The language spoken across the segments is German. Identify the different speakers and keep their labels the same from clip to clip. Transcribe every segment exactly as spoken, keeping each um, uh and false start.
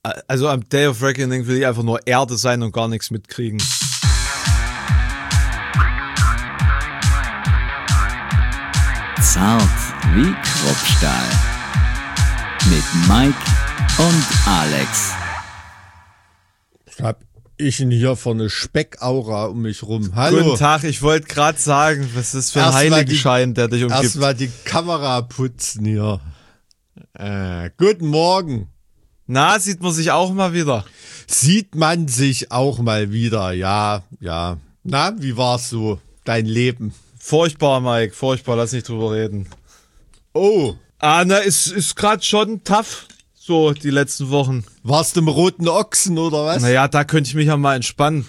Speaker 1: Also am Day of Reckoning will ich einfach nur Erde sein und gar nichts mitkriegen.
Speaker 2: Zart wie Kruppstahl. Mit Mike und Alex.
Speaker 3: Was hab ich denn hier für eine Speckaura um mich rum? Hallo.
Speaker 1: Guten Tag, ich wollte gerade sagen, was ist das für ein
Speaker 3: Erst mal
Speaker 1: Heiligenschein, der dich umgibt.
Speaker 3: Erst mal die Kamera putzen hier. Äh, guten Morgen.
Speaker 1: Na, sieht man sich auch mal wieder.
Speaker 3: Sieht man sich auch mal wieder, ja, ja. Na, wie war's so, dein Leben?
Speaker 1: Furchtbar, Mike, furchtbar, lass nicht drüber reden.
Speaker 3: Oh.
Speaker 1: Ah, na, ist, ist gerade schon tough, so die letzten Wochen.
Speaker 3: Warst du im Roten Ochsen oder was?
Speaker 1: Naja, da könnte ich mich ja mal entspannen.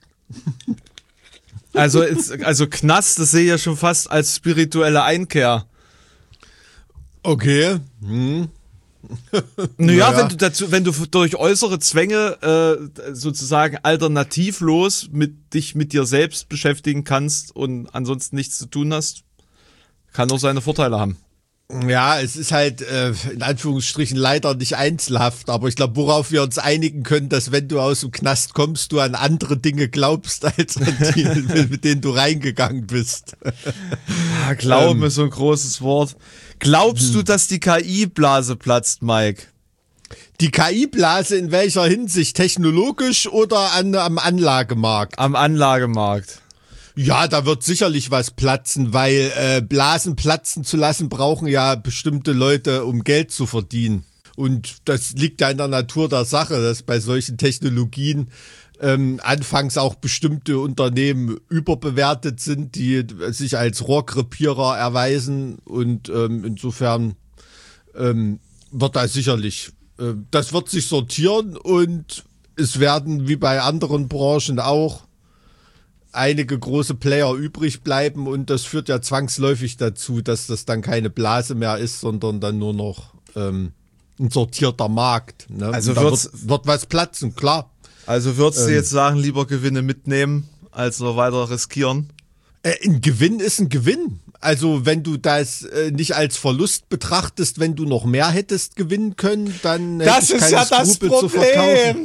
Speaker 1: Also, ist, also Knast, das sehe ich ja schon fast als spirituelle Einkehr.
Speaker 3: Okay. Hm.
Speaker 1: Naja,
Speaker 3: Naja.
Speaker 1: wenn du dazu, wenn du durch äußere Zwänge äh, sozusagen alternativlos mit dich mit dir selbst beschäftigen kannst und ansonsten nichts zu tun hast, kann auch seine Vorteile haben.
Speaker 3: Ja, es ist halt äh, in Anführungsstrichen leider nicht einzelhaft, aber ich glaube, worauf wir uns einigen können, dass wenn du aus dem Knast kommst, du an andere Dinge glaubst, als an die, mit denen du reingegangen bist.
Speaker 1: Ja, Glauben
Speaker 3: Ähm.
Speaker 1: ist so ein großes Wort. Glaubst
Speaker 3: Hm.
Speaker 1: du, dass die K I-Blase platzt, Mike?
Speaker 3: Die K I-Blase in welcher Hinsicht? Technologisch oder an, am Anlagemarkt?
Speaker 1: Am Anlagemarkt.
Speaker 3: Ja, da wird sicherlich was platzen, weil äh, Blasen platzen zu lassen brauchen ja bestimmte Leute, um Geld zu verdienen. Und das liegt ja in der Natur der Sache, dass bei solchen Technologien ähm, anfangs auch bestimmte Unternehmen überbewertet sind, die sich als Rohrkrepierer erweisen. Und ähm, insofern ähm, wird da sicherlich, äh, das wird sich sortieren und es werden wie bei anderen Branchen auch einige große Player übrig bleiben und das führt ja zwangsläufig dazu, dass das dann keine Blase mehr ist, sondern dann nur noch ähm, ein sortierter Markt. Ne?
Speaker 1: Also
Speaker 3: Und da
Speaker 1: wird's-
Speaker 3: wird, wird was platzen, klar.
Speaker 1: Also würdest du
Speaker 3: Ähm.
Speaker 1: jetzt sagen, lieber Gewinne mitnehmen, als noch weiter riskieren?
Speaker 3: Äh, ein Gewinn ist ein Gewinn. Also wenn du das äh, nicht als Verlust betrachtest, wenn du noch mehr hättest gewinnen können, dann hätte ich keine Skrupel zu verkaufen.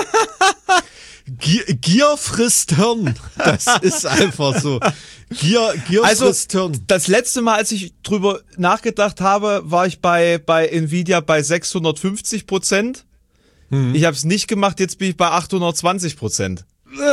Speaker 3: Gier, Gier frisst Hirn. Das ist einfach so. Gier, Gier
Speaker 1: Also,
Speaker 3: frisst Hirn.
Speaker 1: das letzte Mal, als ich drüber nachgedacht habe, war ich bei, bei Nvidia bei sechshundertfünfzig Prozent. Ich habe es nicht gemacht, jetzt bin ich bei achthundertzwanzig Prozent.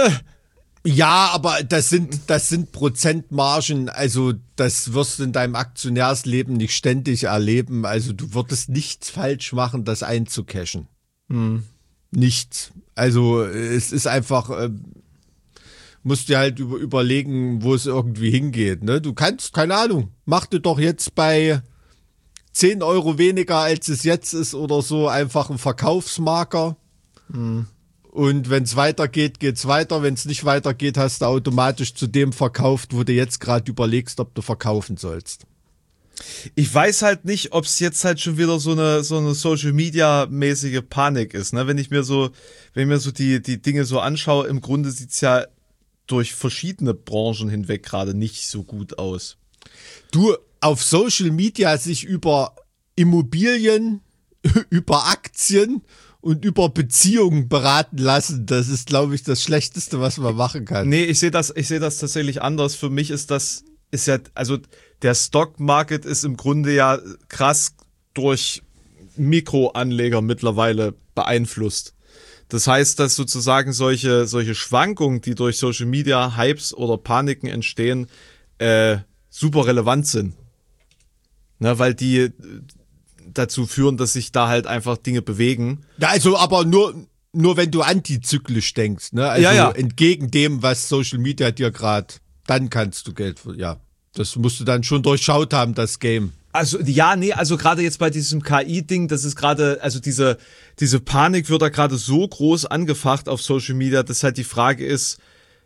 Speaker 3: Ja, aber das sind, das sind Prozentmargen, also das wirst du in deinem Aktionärsleben nicht ständig erleben. Also du würdest nichts falsch machen, das einzucashen.
Speaker 1: Hm.
Speaker 3: Nichts. Also es ist einfach, äh, musst dir halt über, überlegen, wo es irgendwie hingeht. Ne? Du kannst, keine Ahnung, mach dir doch jetzt bei zehn Euro weniger, als es jetzt ist oder so, einfach einen Verkaufsmarker.
Speaker 1: Hm.
Speaker 3: Und wenn es weitergeht, geht's weiter. Wenn es nicht weitergeht, hast du automatisch zu dem verkauft, wo du jetzt gerade überlegst, ob du verkaufen sollst.
Speaker 1: Ich weiß halt nicht, ob es jetzt halt schon wieder so eine so eine Social Media mäßige Panik ist, ne? Wenn ich mir so, wenn ich mir so die die Dinge so anschaue, im Grunde sieht's ja durch verschiedene Branchen hinweg gerade nicht so gut aus.
Speaker 3: Du, auf Social Media sich über Immobilien, über Aktien und über Beziehungen beraten lassen, das ist, glaube ich, das Schlechteste, was man machen kann.
Speaker 1: Nee, ich sehe das, ich sehe das tatsächlich anders. Für mich ist das, ist ja, also der Stock Market ist im Grunde ja krass durch Mikroanleger mittlerweile beeinflusst. Das heißt, dass sozusagen solche, solche Schwankungen, die durch Social Media Hypes oder Paniken entstehen, äh, super relevant sind. Ne, weil die dazu führen, dass sich da halt einfach Dinge bewegen.
Speaker 3: Ja, also aber nur, nur wenn du antizyklisch denkst, ne? Also
Speaker 1: Ja, ja.
Speaker 3: entgegen dem, was Social Media dir gerade, dann kannst du Geld, ja. Das musst du dann schon durchschaut haben, das Game.
Speaker 1: Also ja, nee, also gerade jetzt bei diesem K I-Ding, das ist gerade, also diese diese Panik wird da gerade so groß angefacht auf Social Media, dass halt die Frage ist,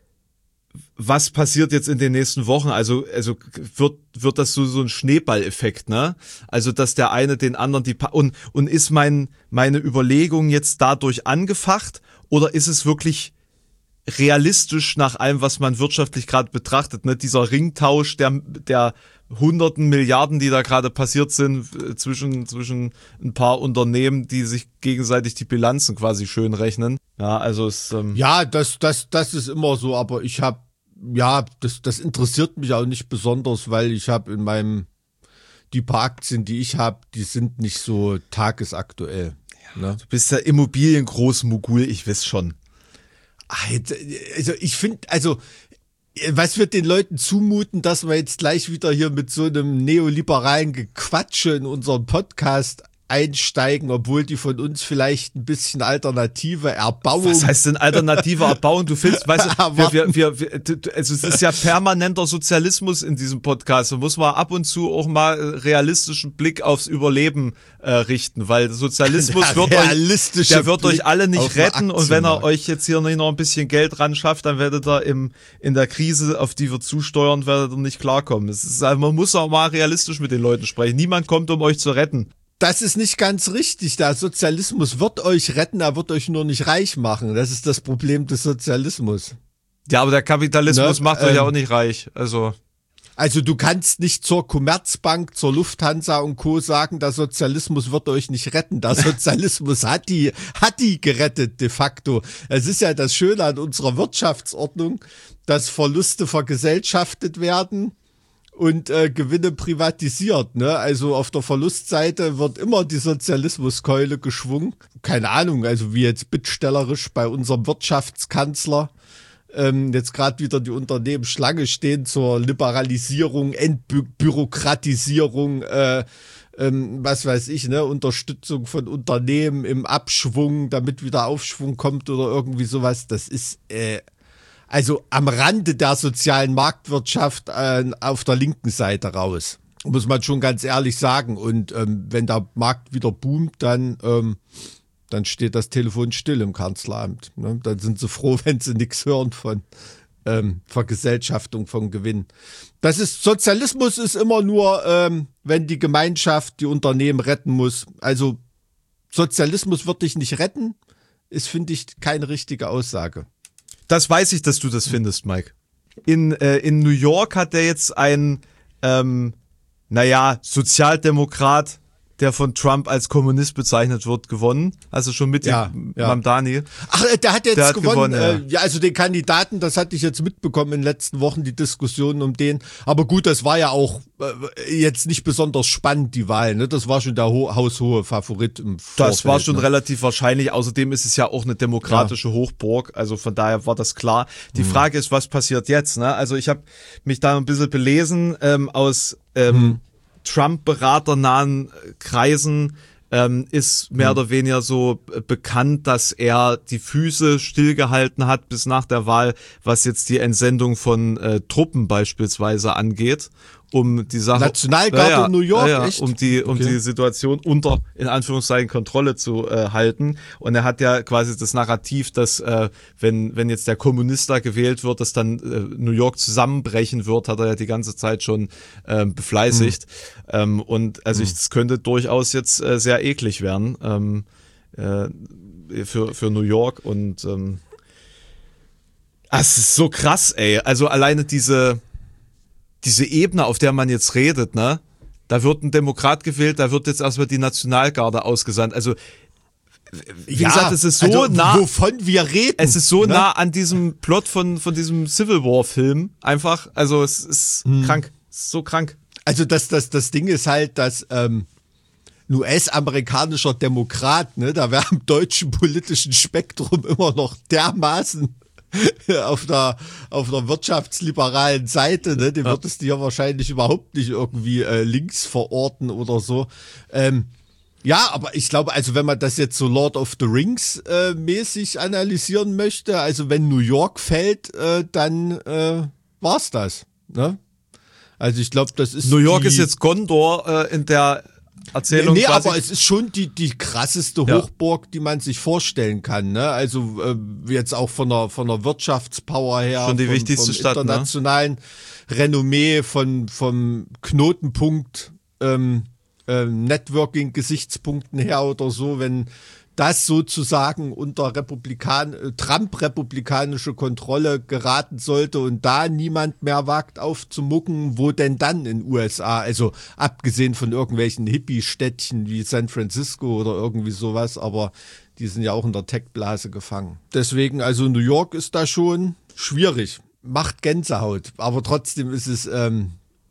Speaker 1: was passiert jetzt in den nächsten Wochen? Also also wird wird das so so ein Schneeballeffekt, ne? Also dass der eine den anderen die pa- und und ist mein meine Überlegung jetzt dadurch angefacht oder ist es wirklich realistisch nach allem, was man wirtschaftlich gerade betrachtet. Ne? Dieser Ringtausch der, der hunderten Milliarden, die da gerade passiert sind äh, zwischen, zwischen ein paar Unternehmen, die sich gegenseitig die Bilanzen quasi schön rechnen. Ja, also es... Ähm
Speaker 3: ja, das, das, das ist immer so, aber ich habe, ja, das, das interessiert mich auch nicht besonders, weil ich habe in meinem, die paar Aktien, die ich habe, die sind nicht so tagesaktuell. Ja, ne?
Speaker 1: Du bist ja Immobiliengroßmogul, ich weiß schon.
Speaker 3: Also ich finde, also was wird den Leuten zumuten, dass wir jetzt gleich wieder hier mit so einem neoliberalen Gequatsche in unseren Podcast einsteigen, obwohl die von uns vielleicht ein bisschen alternative Erbauung...
Speaker 1: Was heißt denn alternative Erbauung? Du findest, weißt du, wir, wir, wir, wir, also es ist ja permanenter Sozialismus in diesem Podcast. Da muss man ab und zu auch mal realistischen Blick aufs Überleben äh, richten, weil Sozialismus
Speaker 3: der
Speaker 1: wird, euch, der wird euch alle nicht retten und wenn er euch jetzt hier nicht noch ein bisschen Geld ran schafft, dann werdet ihr im, in der Krise, auf die wir zusteuern, werdet ihr nicht klarkommen. Es ist, also man muss auch mal realistisch mit den Leuten sprechen. Niemand kommt, um euch zu retten.
Speaker 3: Das ist nicht ganz richtig. Der Sozialismus wird euch retten, er wird euch nur nicht reich machen. Das ist das Problem des Sozialismus.
Speaker 1: Ja, aber der Kapitalismus
Speaker 3: ne?
Speaker 1: macht euch
Speaker 3: ähm,
Speaker 1: ja auch nicht reich. Also
Speaker 3: also du kannst nicht zur Commerzbank, zur Lufthansa und Co. sagen, der Sozialismus wird euch nicht retten. Der Sozialismus hat die, hat die gerettet de facto. Es ist ja das Schöne an unserer Wirtschaftsordnung, dass Verluste vergesellschaftet werden und äh, Gewinne privatisiert, ne? Also auf der Verlustseite wird immer die Sozialismuskeule geschwungen. Keine Ahnung, also wie jetzt bittstellerisch bei unserem Wirtschaftskanzler ähm, jetzt gerade wieder die Unternehmen Schlange stehen zur Liberalisierung, Entbürokratisierung, äh, ähm, was weiß ich, ne? Unterstützung von Unternehmen im Abschwung, damit wieder Aufschwung kommt oder irgendwie sowas. Das ist äh, also am Rande der sozialen Marktwirtschaft äh, auf der linken Seite raus. Muss man schon ganz ehrlich sagen. Und ähm, wenn der Markt wieder boomt, dann, ähm, dann steht das Telefon still im Kanzleramt. Ne? Dann sind sie froh, wenn sie nichts hören von ähm, Vergesellschaftung von Gewinn. Das ist, Sozialismus ist immer nur, ähm, wenn die Gemeinschaft die Unternehmen retten muss. Also Sozialismus wird dich nicht retten, ist, finde ich, keine richtige Aussage.
Speaker 1: Das weiß ich, dass du das findest, Mike. In, äh, in New York hat der jetzt ein, ähm, naja, Sozialdemokrat, der von Trump als Kommunist bezeichnet wird, gewonnen. Also schon mit
Speaker 3: ja,
Speaker 1: dem
Speaker 3: ja.
Speaker 1: Mamdani.
Speaker 3: Ach, der hat jetzt
Speaker 1: der hat
Speaker 3: gewonnen.
Speaker 1: gewonnen
Speaker 3: äh, ja, also den Kandidaten, das hatte ich jetzt mitbekommen in den letzten Wochen, die Diskussionen um den. Aber gut, das war ja auch äh, jetzt nicht besonders spannend, die Wahl. Ne? Das war schon der ho- haushohe Favorit im Vorfeld.
Speaker 1: Das war schon
Speaker 3: ne?
Speaker 1: relativ wahrscheinlich. Außerdem ist es ja auch eine demokratische ja. Hochburg. Also von daher war das klar. Die hm. Frage ist, was passiert jetzt? Ne? Also ich habe mich da ein bisschen belesen ähm, aus ähm, hm. Trump-beraternahen Kreisen. Ähm, ist mehr hm. oder weniger so bekannt, dass er die Füße stillgehalten hat bis nach der Wahl, was jetzt die Entsendung von äh, Truppen beispielsweise angeht, um die Sache
Speaker 3: Nationalgarde
Speaker 1: ja, ja,
Speaker 3: in New York,
Speaker 1: ja,
Speaker 3: echt?
Speaker 1: um die um
Speaker 3: okay.
Speaker 1: die Situation unter in Anführungszeichen Kontrolle zu äh, halten. Und er hat ja quasi das Narrativ, dass äh, wenn wenn jetzt der Kommunist da gewählt wird, dass dann äh, New York zusammenbrechen wird, hat er ja die ganze Zeit schon äh, befleißigt. Mhm. Ähm, und also es mhm. könnte durchaus jetzt äh, sehr eklig werden ähm, äh, für für New York und ähm, es ist so krass, ey. Also alleine diese diese Ebene, auf der man jetzt redet, ne? Da wird ein Demokrat gewählt, da wird jetzt erstmal die Nationalgarde ausgesandt. Also, wie
Speaker 3: ja,
Speaker 1: gesagt, es ist so
Speaker 3: also,
Speaker 1: nah.
Speaker 3: Wovon wir reden.
Speaker 1: Es ist so
Speaker 3: ne?
Speaker 1: nah an diesem Plot von, von diesem Civil War Film. Einfach, also, es ist hm. krank. Es ist so krank.
Speaker 3: Also, das, das, das Ding ist halt, dass, ähm, ein U S-amerikanischer Demokrat, ne, da wäre im deutschen politischen Spektrum immer noch dermaßen auf der auf der wirtschaftsliberalen Seite, ne, dem ja. würdest du ja wahrscheinlich überhaupt nicht irgendwie äh, links verorten oder so. Ähm, ja, aber ich glaube, also wenn man das jetzt so Lord of the Rings äh, mäßig analysieren möchte, also wenn New York fällt, äh, dann äh, war's das, ne? Also ich glaube, das ist
Speaker 1: New York
Speaker 3: die,
Speaker 1: ist jetzt Gondor äh, in der Erzählung.
Speaker 3: Nee, nee
Speaker 1: quasi.
Speaker 3: aber es ist schon die die krasseste
Speaker 1: ja.
Speaker 3: Hochburg, die man sich vorstellen kann, ne? Also äh, jetzt auch von der von der Wirtschaftspower her,
Speaker 1: schon die
Speaker 3: von,
Speaker 1: wichtigste
Speaker 3: vom
Speaker 1: Stadt,
Speaker 3: internationalen ne? Renommee, von vom Knotenpunkt ähm, äh, Networking-Gesichtspunkten her oder so, wenn das sozusagen unter Republikan Trump-republikanische Kontrolle geraten sollte und da niemand mehr wagt aufzumucken, wo denn dann in U S A? Also abgesehen von irgendwelchen Hippie-Städtchen wie San Francisco oder irgendwie sowas, aber die sind ja auch in der Tech-Blase gefangen. Deswegen, also New York ist da schon schwierig. Macht Gänsehaut, aber trotzdem ist es, ähm,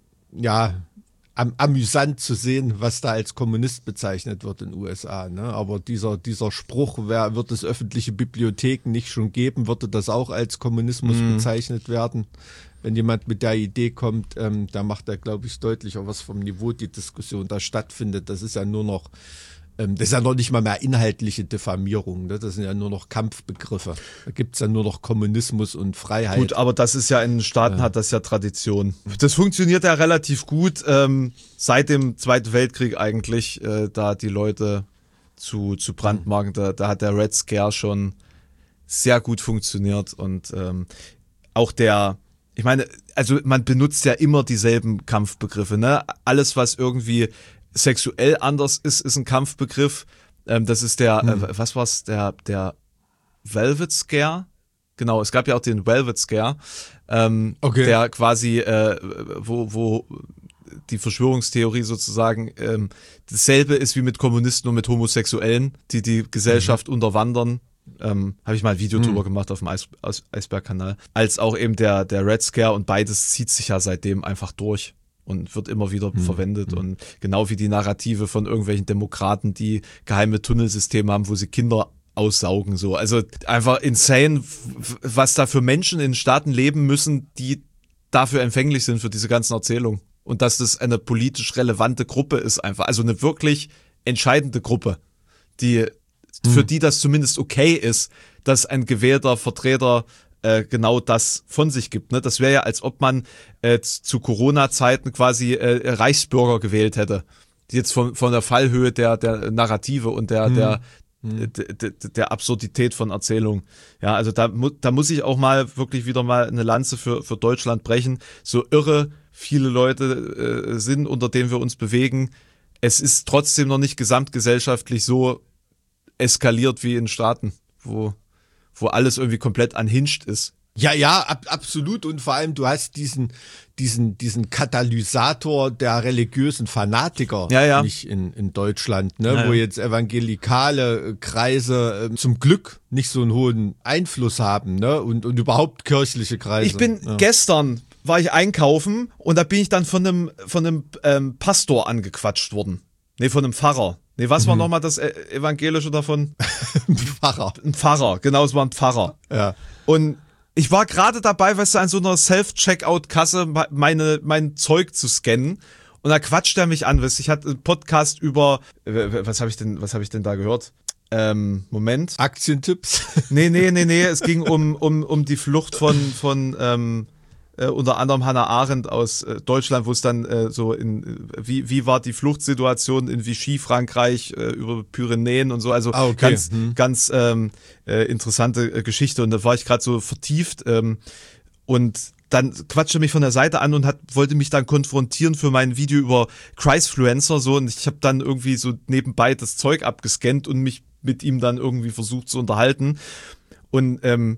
Speaker 3: ja, am, amüsant zu sehen, was da als Kommunist bezeichnet wird in den U S A. Ne? Aber dieser, dieser Spruch, wer wird es öffentliche Bibliotheken nicht schon geben, würde das auch als Kommunismus mhm. bezeichnet werden. Wenn jemand mit der Idee kommt, ähm, da macht er, glaube ich, deutlicher was vom Niveau die Diskussion da stattfindet. Das ist ja nur noch Das ist ja noch nicht mal mehr inhaltliche Diffamierung, ne? Das sind ja nur noch Kampfbegriffe. Da gibt's ja nur noch Kommunismus und Freiheit.
Speaker 1: Gut, aber das ist ja in den Staaten ja. hat das ja Tradition. Das funktioniert ja relativ gut ähm, seit dem Zweiten Weltkrieg eigentlich, äh, da die Leute zu, zu brandmarken. Da, da hat der Red Scare schon sehr gut funktioniert und ähm, auch der, ich meine, also man benutzt ja immer dieselben Kampfbegriffe, ne? Alles, was irgendwie sexuell anders ist, ist ein Kampfbegriff. Ähm, das ist der, hm. äh, was war's, der, der Velvet Scare? Genau, es gab ja auch den Velvet Scare, ähm, okay. der quasi, äh, wo, wo die Verschwörungstheorie sozusagen ähm, dasselbe ist wie mit Kommunisten und mit Homosexuellen, die die Gesellschaft mhm. unterwandern. Ähm, habe ich mal ein Video mhm. drüber gemacht auf dem Eis, Eisberg-Kanal. Als auch eben der, der Red Scare und beides zieht sich ja seitdem einfach durch. Und wird immer wieder mhm. verwendet. Und genau wie die Narrative von irgendwelchen Demokraten, die geheime Tunnelsysteme haben, wo sie Kinder aussaugen. So. Also einfach insane, was da für Menschen in Staaten leben müssen, die dafür empfänglich sind für diese ganzen Erzählungen. Und dass das eine politisch relevante Gruppe ist einfach. Also eine wirklich entscheidende Gruppe, die mhm. für die das zumindest okay ist, dass ein gewählter Vertreter Äh, genau das von sich gibt. Ne? Das wäre ja, als ob man äh, zu Corona-Zeiten quasi äh, Reichsbürger gewählt hätte. Die jetzt von, von der Fallhöhe der, der Narrative und der, hm. der, hm. der, der, der Absurdität von Erzählungen. Ja, also da, mu- da muss ich auch mal wirklich wieder mal eine Lanze für, für Deutschland brechen. So irre viele Leute äh, sind, unter denen wir uns bewegen. Es ist trotzdem noch nicht gesamtgesellschaftlich so eskaliert wie in Staaten, wo wo alles irgendwie komplett unhinged ist.
Speaker 3: Ja, ja, ab, absolut. Und vor allem, du hast diesen, diesen, diesen Katalysator der religiösen Fanatiker
Speaker 1: ja, ja.
Speaker 3: nicht in, in Deutschland, ne,
Speaker 1: ja,
Speaker 3: wo
Speaker 1: ja.
Speaker 3: jetzt evangelikale Kreise äh, zum Glück nicht so einen hohen Einfluss haben, ne, und, und überhaupt kirchliche Kreise.
Speaker 1: Ich bin
Speaker 3: ja.
Speaker 1: gestern war ich einkaufen und da bin ich dann von einem, von einem ähm, Pastor angequatscht worden. Nee, von einem Pfarrer. Nee, was war mhm. nochmal das Evangelische davon?
Speaker 3: Ein Pfarrer.
Speaker 1: Ein Pfarrer, genau, es war ein Pfarrer.
Speaker 3: Ja.
Speaker 1: Und ich war gerade dabei, weißt du, an so einer Self-Checkout-Kasse meine, mein Zeug zu scannen. Und da quatscht er mich an, weißt du, ich hatte einen Podcast über, was habe ich denn, was habe ich denn da gehört? Ähm, Moment.
Speaker 3: Aktientipps?
Speaker 1: Nee, nee, nee, nee, es ging um, um, um die Flucht von, von, ähm, Äh, unter anderem Hannah Arendt aus äh, Deutschland, wo es dann äh, so in, äh, wie wie war die Fluchtsituation in Vichy, Frankreich, äh, über Pyrenäen und so, also
Speaker 3: ah, okay.
Speaker 1: ganz hm. ganz ähm, äh, interessante äh, Geschichte und da war ich gerade so vertieft ähm, und dann quatschte mich von der Seite an und hat wollte mich dann konfrontieren für mein Video über Christfluencer so und ich habe dann irgendwie so nebenbei das Zeug abgescannt und mich mit ihm dann irgendwie versucht zu unterhalten und ähm,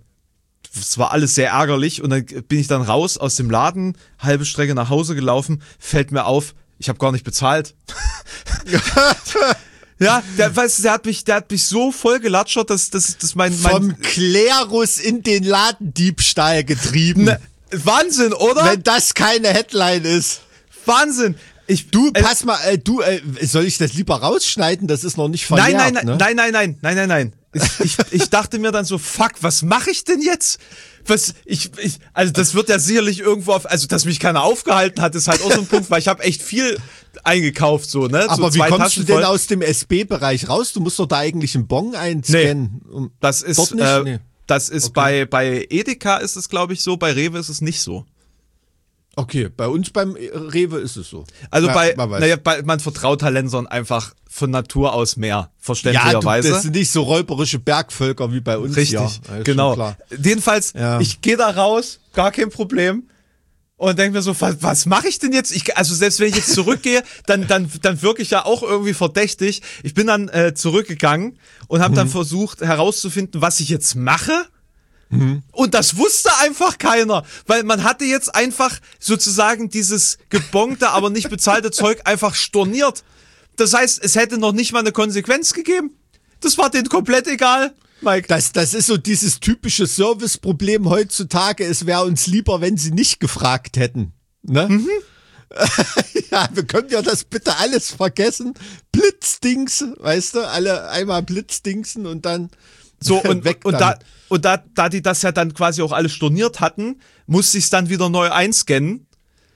Speaker 1: es war alles sehr ärgerlich und dann bin ich dann raus aus dem Laden, halbe Strecke nach Hause gelaufen, fällt mir auf, ich habe gar nicht bezahlt. Ja, der, weißt du, der hat mich, der hat mich so voll gelatschert, dass das dass mein, mein
Speaker 3: vom Klerus in den Ladendiebstahl getrieben.
Speaker 1: Ne, Wahnsinn, oder?
Speaker 3: Wenn das keine Headline ist.
Speaker 1: Wahnsinn. Ich,
Speaker 3: du,
Speaker 1: äh,
Speaker 3: pass mal, äh, du, äh, soll ich das lieber rausschneiden? Das ist noch nicht verjährt,
Speaker 1: nein, nein,
Speaker 3: ne?
Speaker 1: nein, nein, nein, nein, nein, nein. Ich, ich, ich dachte mir dann so, fuck, was mache ich denn jetzt? Was, ich, ich, also das wird ja sicherlich irgendwo auf, also dass mich keiner aufgehalten hat, ist halt auch so ein Punkt, weil ich habe echt viel eingekauft, so, ne?
Speaker 3: Aber
Speaker 1: so
Speaker 3: wie kommst
Speaker 1: Taschen
Speaker 3: du denn
Speaker 1: voll.
Speaker 3: aus dem S B-Bereich raus? Du musst doch da eigentlich einen Bon einscannen.
Speaker 1: Nee, das ist,
Speaker 3: Dort nicht?
Speaker 1: äh,
Speaker 3: Nee.
Speaker 1: das ist
Speaker 3: Okay.
Speaker 1: bei, bei Edeka ist es, glaube ich, so, bei Rewe ist es nicht so.
Speaker 3: Okay, bei uns beim Rewe ist es so.
Speaker 1: Also
Speaker 3: Ja,
Speaker 1: bei,
Speaker 3: man weiß.
Speaker 1: naja, bei, man vertraut Talensern einfach von Natur aus mehr,
Speaker 3: Ja, du,
Speaker 1: verständlicherweise.
Speaker 3: das sind nicht so räuberische Bergvölker wie bei uns.
Speaker 1: Richtig,
Speaker 3: ja, ist schon
Speaker 1: genau.
Speaker 3: klar.
Speaker 1: Jedenfalls,
Speaker 3: Ja.
Speaker 1: ich gehe da raus, gar kein Problem. Und denke mir so, was, was mache ich denn jetzt? Ich, also selbst wenn ich jetzt zurückgehe, dann, dann, dann wirke ich ja auch irgendwie verdächtig. Ich bin dann äh, zurückgegangen und habe mhm. dann versucht herauszufinden, was ich jetzt mache. Mhm. Und das wusste einfach keiner, weil man hatte jetzt einfach sozusagen dieses gebongte, aber nicht bezahlte Zeug einfach storniert. Das heißt, es hätte noch nicht mal eine Konsequenz gegeben. Das war denen komplett egal. Mike.
Speaker 3: Das, das ist so dieses typische Serviceproblem heutzutage. Es wäre uns lieber, wenn sie nicht gefragt hätten. Ne? Mhm. Ja, wir können ja das bitte alles vergessen. Blitzdings, weißt du, alle einmal Blitzdingsen und dann
Speaker 1: so und, weg. Und, dann. da, und da, da die das ja dann quasi auch alles storniert hatten, musste ich es dann wieder neu einscannen.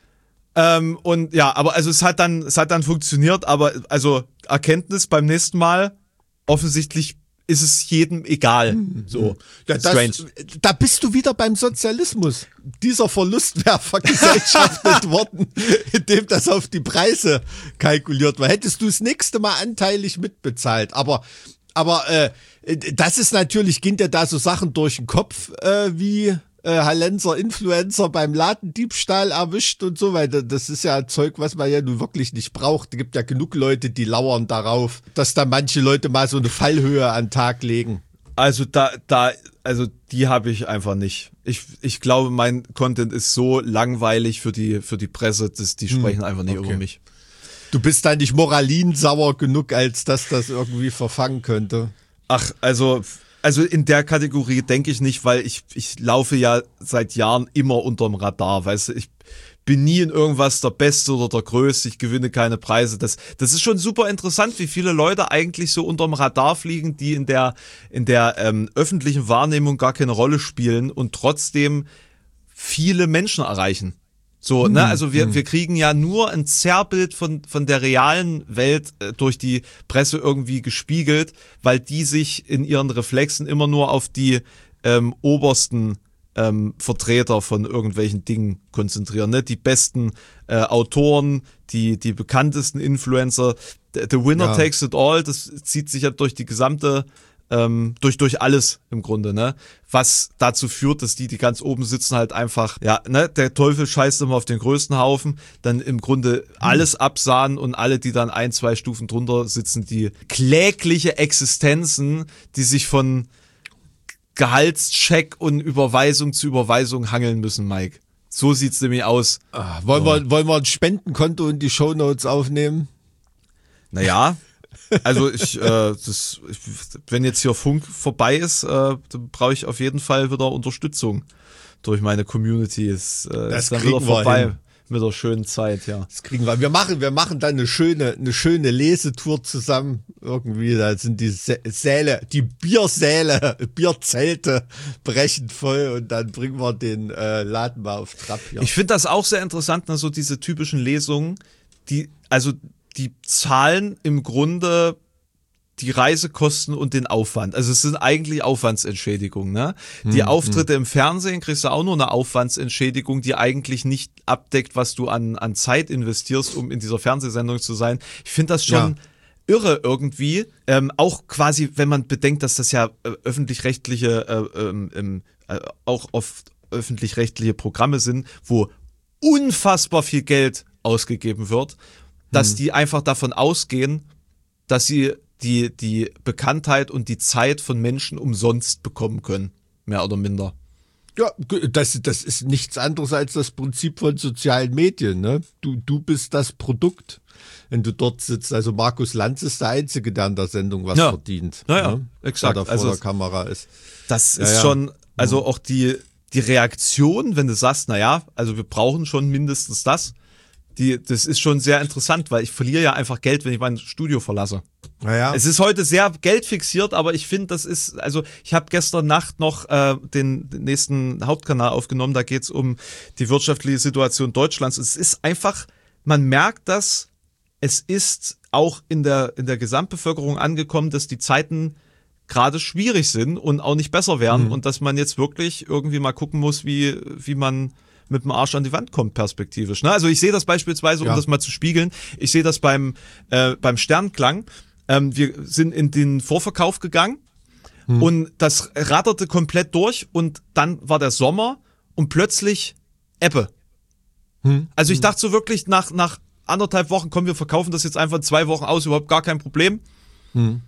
Speaker 1: Ähm, und ja, aber also es hat dann, es hat dann funktioniert, aber also Erkenntnis beim nächsten Mal, offensichtlich ist es jedem egal. So,
Speaker 3: ja, das, strange. Da bist du wieder beim Sozialismus. Dieser Verlust wäre vergesellschaftet worden, indem das auf die Preise kalkuliert war. Hättest du das nächste Mal anteilig mitbezahlt. Aber, aber äh, das ist natürlich, gehen dir da so Sachen durch den Kopf, äh, wie äh, Hallenser Influencer beim Ladendiebstahl erwischt und so, weil das ist ja Zeug, was man ja nun wirklich nicht braucht. Es gibt ja genug Leute, die lauern darauf, dass da manche Leute mal so eine Fallhöhe an den Tag legen.
Speaker 1: Also da, da, also die habe ich einfach nicht. Ich, ich glaube, mein Content ist so langweilig für die, für die Presse, dass die sprechen hm, einfach nicht okay. über mich.
Speaker 3: Du bist da nicht moralinsauer genug, als dass das irgendwie verfangen könnte.
Speaker 1: Ach, also... Also in der Kategorie denke ich nicht, weil ich ich laufe ja seit Jahren immer unterm Radar, weißt du, ich bin nie in irgendwas der Beste oder der Größte, ich gewinne keine Preise. Das das ist schon super interessant, wie viele Leute eigentlich so unterm Radar fliegen, die in der in der ähm, öffentlichen Wahrnehmung gar keine Rolle spielen und trotzdem viele Menschen erreichen. So, hm, ne, also wir, hm. wir kriegen ja nur ein Zerrbild von, von der realen Welt äh, durch die Presse irgendwie gespiegelt, weil die sich in ihren Reflexen immer nur auf die ähm, obersten ähm, Vertreter von irgendwelchen Dingen konzentrieren, ne, die besten äh, Autoren, die, die bekanntesten Influencer. The, the winner ja. takes it all, das zieht sich ja durch die gesamte Ähm, durch durch alles im Grunde, ne? Was dazu führt, dass die, die ganz oben sitzen, halt einfach, ja, ne, der Teufel scheißt immer auf den größten Haufen, dann im Grunde alles absahnen und alle, die dann ein, zwei Stufen drunter sitzen, die klägliche Existenzen, die sich von Gehaltscheck und Überweisung zu Überweisung hangeln müssen, Mike. So sieht's nämlich aus.
Speaker 3: Ah, wollen, oh. wir, wollen wir ein Spendenkonto in die Shownotes aufnehmen?
Speaker 1: Naja. Also ich, äh, das, ich, wenn jetzt hier Funk vorbei ist, äh, dann brauche ich auf jeden Fall wieder Unterstützung durch meine Community. Es äh,
Speaker 3: das
Speaker 1: ist dann wieder vorbei hin. Mit der schönen Zeit, ja.
Speaker 3: Das kriegen wir. Wir machen, wir machen dann eine schöne, eine schöne Lesetour zusammen. Irgendwie, da sind die Säle, die Biersäle, Bierzelte brechen voll und dann bringen wir den äh, Laden mal auf Trab hier.
Speaker 1: Ich finde das auch sehr interessant, ne, so diese typischen Lesungen, die, also die zahlen im Grunde die Reisekosten und den Aufwand. Also es sind eigentlich Aufwandsentschädigungen, ne? Hm, die Auftritte hm. im Fernsehen kriegst du auch nur eine Aufwandsentschädigung, die eigentlich nicht abdeckt, was du an, an Zeit investierst, um in dieser Fernsehsendung zu sein. Ich finde das schon ja. irre irgendwie. Ähm, auch quasi, wenn man bedenkt, dass das ja äh, öffentlich-rechtliche, äh, ähm, äh, auch oft öffentlich-rechtliche Programme sind, wo unfassbar viel Geld ausgegeben wird, dass die einfach davon ausgehen, dass sie die, die Bekanntheit und die Zeit von Menschen umsonst bekommen können. Mehr oder minder.
Speaker 3: Ja, das, das ist nichts anderes als das Prinzip von sozialen Medien, ne? Du, du bist das Produkt, wenn du dort sitzt. Also Markus Lanz ist der Einzige, der an der Sendung was
Speaker 1: ja.
Speaker 3: verdient.
Speaker 1: Naja,
Speaker 3: ne?
Speaker 1: exakt.
Speaker 3: Der vor
Speaker 1: also,
Speaker 3: der Kamera ist.
Speaker 1: Das
Speaker 3: ja,
Speaker 1: ist
Speaker 3: ja.
Speaker 1: schon, also auch die, die Reaktion, wenn du sagst, naja, also wir brauchen schon mindestens das. Die, das ist schon sehr interessant, weil ich verliere ja einfach Geld, wenn ich mein Studio verlasse.
Speaker 3: Naja.
Speaker 1: Es ist heute sehr geldfixiert, aber ich finde, das ist, also ich habe gestern Nacht noch äh, den, den nächsten Hauptkanal aufgenommen, da geht's um die wirtschaftliche Situation Deutschlands. Es ist einfach, man merkt das, es ist auch in der, in der Gesamtbevölkerung angekommen, dass die Zeiten gerade schwierig sind und auch nicht besser werden mhm. und dass man jetzt wirklich irgendwie mal gucken muss, wie, wie man mit dem Arsch an die Wand kommt, perspektivisch. Ne? Also ich sehe das beispielsweise, um ja. das mal zu spiegeln, ich sehe das beim äh, beim Sternklang. Ähm, wir sind in den Vorverkauf gegangen hm. und das ratterte komplett durch und dann war der Sommer und plötzlich Ebbe. Hm. Also ich dachte so wirklich nach, nach anderthalb Wochen, komm, wir verkaufen das jetzt einfach in zwei Wochen aus, überhaupt gar kein Problem. Hm.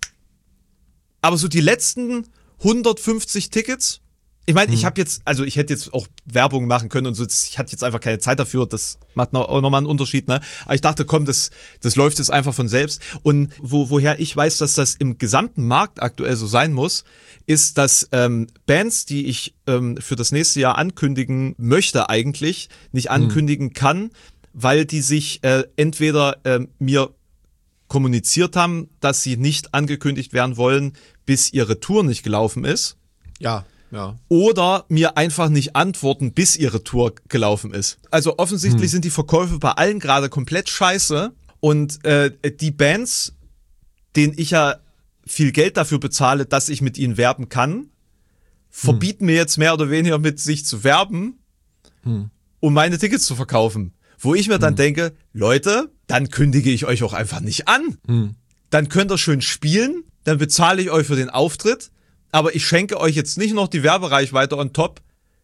Speaker 1: Aber so die letzten hundertfünfzig Tickets, ich meine, hm. ich habe jetzt, also ich hätte jetzt auch Werbung machen können und so, ich hatte jetzt einfach keine Zeit dafür, das macht noch, auch nochmal einen Unterschied, ne? Aber ich dachte, komm, das, das läuft jetzt einfach von selbst. Und wo, woher ich weiß, dass das im gesamten Markt aktuell so sein muss, ist, dass ähm, Bands, die ich ähm, für das nächste Jahr ankündigen möchte eigentlich, nicht ankündigen hm. kann, weil die sich äh, entweder äh, mir kommuniziert haben, dass sie nicht angekündigt werden wollen, bis ihre Tour nicht gelaufen ist.
Speaker 3: Ja. Ja.
Speaker 1: Oder mir einfach nicht antworten, bis ihre Tour gelaufen ist. Also offensichtlich hm. sind die Verkäufe bei allen gerade komplett scheiße. Und äh, die Bands, denen ich ja viel Geld dafür bezahle, dass ich mit ihnen werben kann, verbieten hm. mir jetzt mehr oder weniger mit sich zu werben, hm. um meine Tickets zu verkaufen. Wo ich mir hm. dann denke, Leute, dann kündige ich euch auch einfach nicht an. Hm. Dann könnt ihr schön spielen, dann bezahle ich euch für den Auftritt. Aber ich schenke euch jetzt nicht noch die Werbereichweite on top,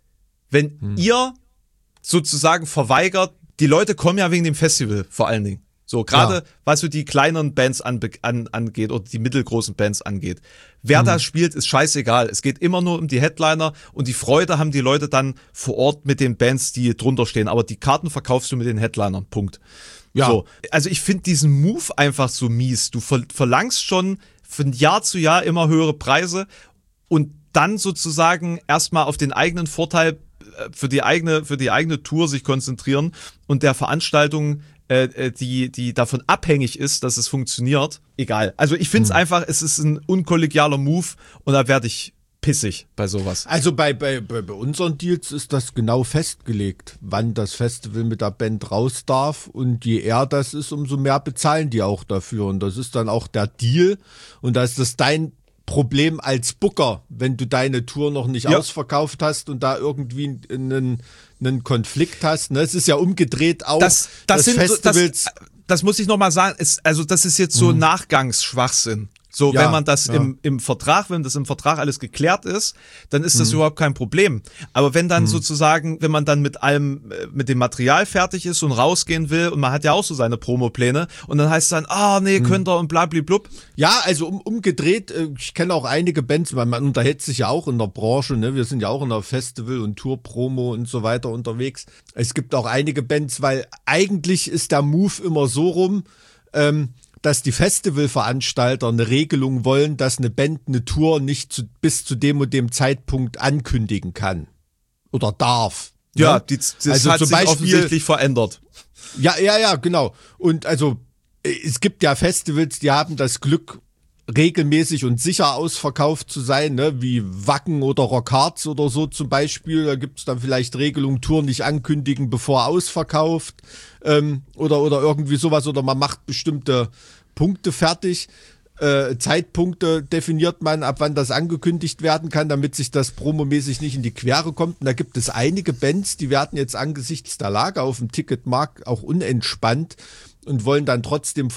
Speaker 1: wenn hm. ihr sozusagen verweigert, die Leute kommen ja wegen dem Festival vor allen Dingen. So, gerade ja. was so die kleineren Bands an, an, angeht oder die mittelgroßen Bands angeht. Wer hm. da spielt, ist scheißegal. Es geht immer nur um die Headliner und die Freude haben die Leute dann vor Ort mit den Bands, die drunter stehen. Aber die Karten verkaufst du mit den Headlinern, Punkt. Ja. So, also ich finde diesen Move einfach so mies. Du ver- verlangst schon von Jahr zu Jahr immer höhere Preise und dann sozusagen erstmal auf den eigenen Vorteil für die eigene, für die eigene Tour sich konzentrieren und der Veranstaltung, äh, die, die davon abhängig ist, dass es funktioniert, egal. Also ich finde es hm. einfach, es ist ein unkollegialer Move und da werde ich pissig bei sowas.
Speaker 3: Also bei, bei, bei, bei unseren Deals ist das genau festgelegt, wann das Festival mit der Band raus darf und je eher das ist, umso mehr bezahlen die auch dafür und das ist dann auch der Deal und da ist das dein Problem als Booker, wenn du deine Tour noch nicht ja. ausverkauft hast und da irgendwie einen, einen Konflikt hast. Ne? Es ist ja umgedreht auch.
Speaker 1: Das, das,
Speaker 3: das
Speaker 1: sind,
Speaker 3: Festivals.
Speaker 1: Das, das muss ich nochmal sagen. Ist, also das ist jetzt so mhm. Nachgangsschwachsinn. So, ja, wenn man das ja. im, im Vertrag, wenn das im Vertrag alles geklärt ist, dann ist das mhm. überhaupt kein Problem. Aber wenn dann mhm. sozusagen, wenn man dann mit allem, mit dem Material fertig ist und rausgehen will und man hat ja auch so seine Promopläne und dann heißt es dann, ah, oh, nee, mhm. könnt ihr und blablablub.
Speaker 3: Ja, also um, umgedreht, ich kenne auch einige Bands, man, man unterhält sich ja auch in der Branche, ne, wir sind ja auch in der Festival- und Tour-Promo und so weiter unterwegs. Es gibt auch einige Bands, weil eigentlich ist der Move immer so rum, ähm, dass die Festivalveranstalter eine Regelung wollen, dass eine Band eine Tour nicht zu, bis zu dem und dem Zeitpunkt ankündigen kann oder darf.
Speaker 1: Ja,
Speaker 3: ne?
Speaker 1: die, das
Speaker 3: also
Speaker 1: hat
Speaker 3: zum
Speaker 1: sich
Speaker 3: Beispiel,
Speaker 1: offensichtlich verändert.
Speaker 3: Ja, ja, ja, genau. Und also es gibt ja Festivals, die haben das Glück, regelmäßig und sicher ausverkauft zu sein, ne? Wie Wacken oder Rockharz oder so zum Beispiel. Da gibt's dann vielleicht Regelungen, Tour nicht ankündigen, bevor ausverkauft ähm, oder oder irgendwie sowas. Oder man macht bestimmte Punkte fertig. Äh, Zeitpunkte definiert man, ab wann das angekündigt werden kann, damit sich das promomäßig nicht in die Quere kommt. Und da gibt es einige Bands, die werden jetzt angesichts der Lage auf dem Ticketmarkt auch unentspannt und wollen dann trotzdem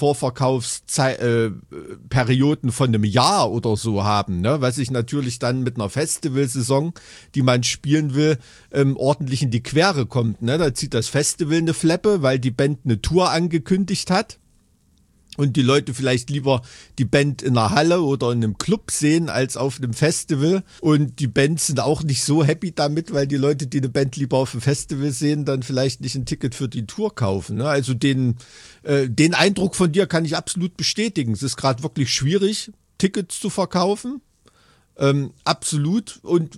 Speaker 3: Vorverkaufsperioden äh, von einem Jahr oder so haben, ne? Was sich natürlich dann mit einer Festivalsaison, die man spielen will, ähm, ordentlich in die Quere kommt. Ne? Da zieht das Festival eine Fleppe, weil die Band eine Tour angekündigt hat. Und die Leute vielleicht lieber die Band in einer Halle oder in einem Club sehen als auf einem Festival. Und die Bands sind auch nicht so happy damit, weil die Leute, die eine Band lieber auf dem Festival sehen, dann vielleicht nicht ein Ticket für die Tour kaufen. Ne? Also den, äh, den Eindruck von dir kann ich absolut bestätigen. Es ist gerade wirklich schwierig, Tickets zu verkaufen. Ähm, absolut. Und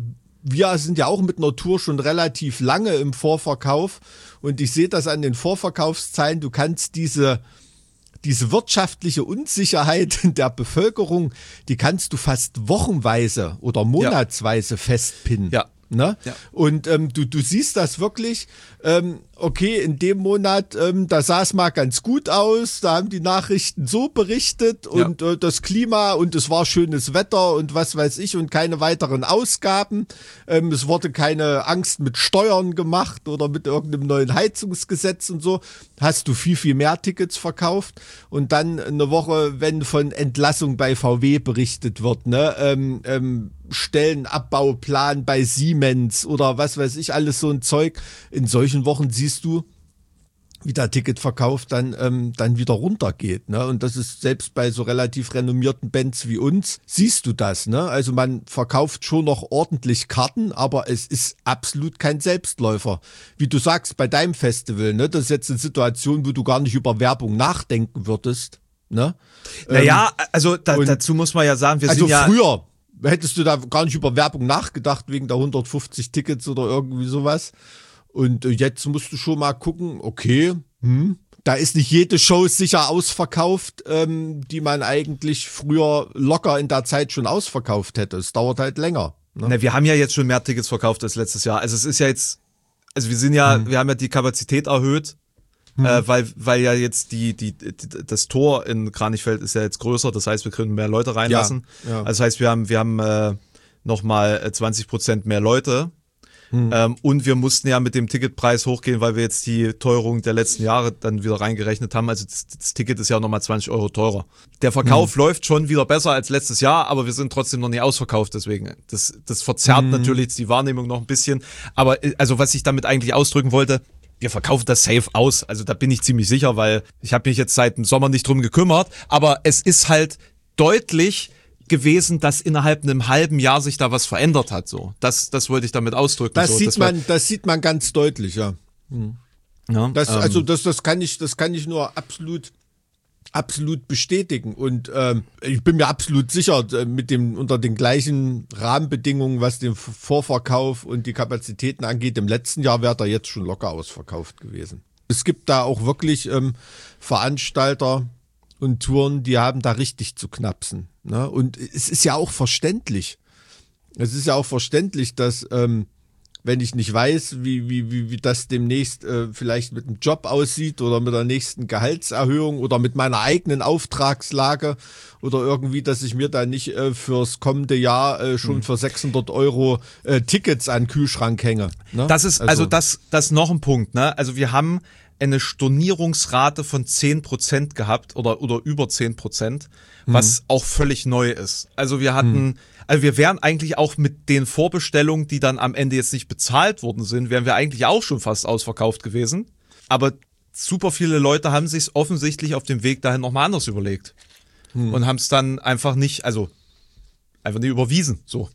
Speaker 3: wir sind ja auch mit einer Tour schon relativ lange im Vorverkauf. Und ich sehe das an den Vorverkaufszahlen. Du kannst diese... Diese wirtschaftliche Unsicherheit der Bevölkerung, die kannst du fast wochenweise oder monatsweise ja. festpinnen.
Speaker 1: Ja.
Speaker 3: Ne? Ja. Und ähm, du, du siehst das wirklich, ähm, okay, in dem Monat, ähm, da sah es mal ganz gut aus, da haben die Nachrichten so berichtet und ja. äh, das Klima und es war schönes Wetter und was weiß ich und keine weiteren Ausgaben. Ähm, es wurde keine Angst mit Steuern gemacht oder mit irgendeinem neuen Heizungsgesetz und so. Hast du viel, viel mehr Tickets verkauft und dann eine Woche, wenn von Entlassung bei V W berichtet wird, ne, ähm, ähm, Stellenabbauplan bei Siemens oder was weiß ich, alles so ein Zeug. In solchen Wochen siehst siehst du, wie der Ticketverkauf dann ähm, dann wieder runtergeht, ne? Und das ist selbst bei so relativ renommierten Bands wie uns, siehst du das, ne? Also man verkauft schon noch ordentlich Karten, aber es ist absolut kein Selbstläufer. Wie du sagst, bei deinem Festival, ne? Das ist jetzt eine Situation, wo du gar nicht über Werbung nachdenken würdest, ne?
Speaker 1: Naja,
Speaker 3: ähm,
Speaker 1: also da, dazu muss man ja sagen, wir
Speaker 3: also
Speaker 1: sind ja...
Speaker 3: früher hättest du da gar nicht über Werbung nachgedacht, wegen der hundertfünfzig Tickets oder irgendwie sowas. Und jetzt musst du schon mal gucken, okay, hm, da ist nicht jede Show sicher ausverkauft, ähm, die man eigentlich früher locker in der Zeit schon ausverkauft hätte. Es dauert halt länger. Ne?
Speaker 1: Na, wir haben ja jetzt schon mehr Tickets verkauft als letztes Jahr. Also es ist ja jetzt, also wir sind ja, hm. wir haben ja die Kapazität erhöht, hm. äh, weil weil ja jetzt die, die die das Tor in Kranichfeld ist ja jetzt größer. Das heißt, wir können mehr Leute reinlassen. Ja, ja. Also das heißt, wir haben wir haben äh, nochmal zwanzig Prozent mehr Leute. Hm. Ähm, und wir mussten ja mit dem Ticketpreis hochgehen, weil wir jetzt die Teuerung der letzten Jahre dann wieder reingerechnet haben. Also das, das Ticket ist ja nochmal zwanzig Euro teurer. Der Verkauf hm. läuft schon wieder besser als letztes Jahr, aber wir sind trotzdem noch nicht ausverkauft. Deswegen, das, das verzerrt hm. natürlich die Wahrnehmung noch ein bisschen. Aber also was ich damit eigentlich ausdrücken wollte, wir verkaufen das safe aus. Also da bin ich ziemlich sicher, weil ich habe mich jetzt seit dem Sommer nicht drum gekümmert. Aber es ist halt deutlich gewesen, dass innerhalb einem halben Jahr sich da was verändert hat. So, das, das wollte ich damit ausdrücken.
Speaker 3: Das
Speaker 1: so.
Speaker 3: sieht
Speaker 1: das
Speaker 3: man, das sieht man ganz deutlich, ja. Hm. ja das, ähm, also das, das kann ich, das kann ich nur absolut, absolut bestätigen. Und ähm, ich bin mir absolut sicher, mit dem unter den gleichen Rahmenbedingungen, was den Vorverkauf und die Kapazitäten angeht, im letzten Jahr wäre er jetzt schon locker ausverkauft gewesen. Es gibt da auch wirklich ähm, Veranstalter und Touren, die haben da richtig zu knapsen. Ne? Und es ist ja auch verständlich. Es ist ja auch verständlich, dass ähm, wenn ich nicht weiß, wie wie wie, wie das demnächst äh, vielleicht mit dem Job aussieht oder mit der nächsten Gehaltserhöhung oder mit meiner eigenen Auftragslage oder irgendwie, dass ich mir da nicht äh, fürs kommende Jahr äh, schon für sechshundert Euro äh, Tickets an den Kühlschrank hänge. Ne?
Speaker 1: Das ist also, also das das ist noch ein Punkt. Ne? Also wir haben eine Stornierungsrate von zehn Prozent gehabt oder oder über zehn Prozent, was hm. auch völlig neu ist. Also wir hatten, hm. also wir wären eigentlich auch mit den Vorbestellungen, die dann am Ende jetzt nicht bezahlt worden sind, wären wir eigentlich auch schon fast ausverkauft gewesen. Aber super viele Leute haben sich offensichtlich auf dem Weg dahin nochmal anders überlegt hm. und haben es dann einfach nicht, also einfach nicht überwiesen, so.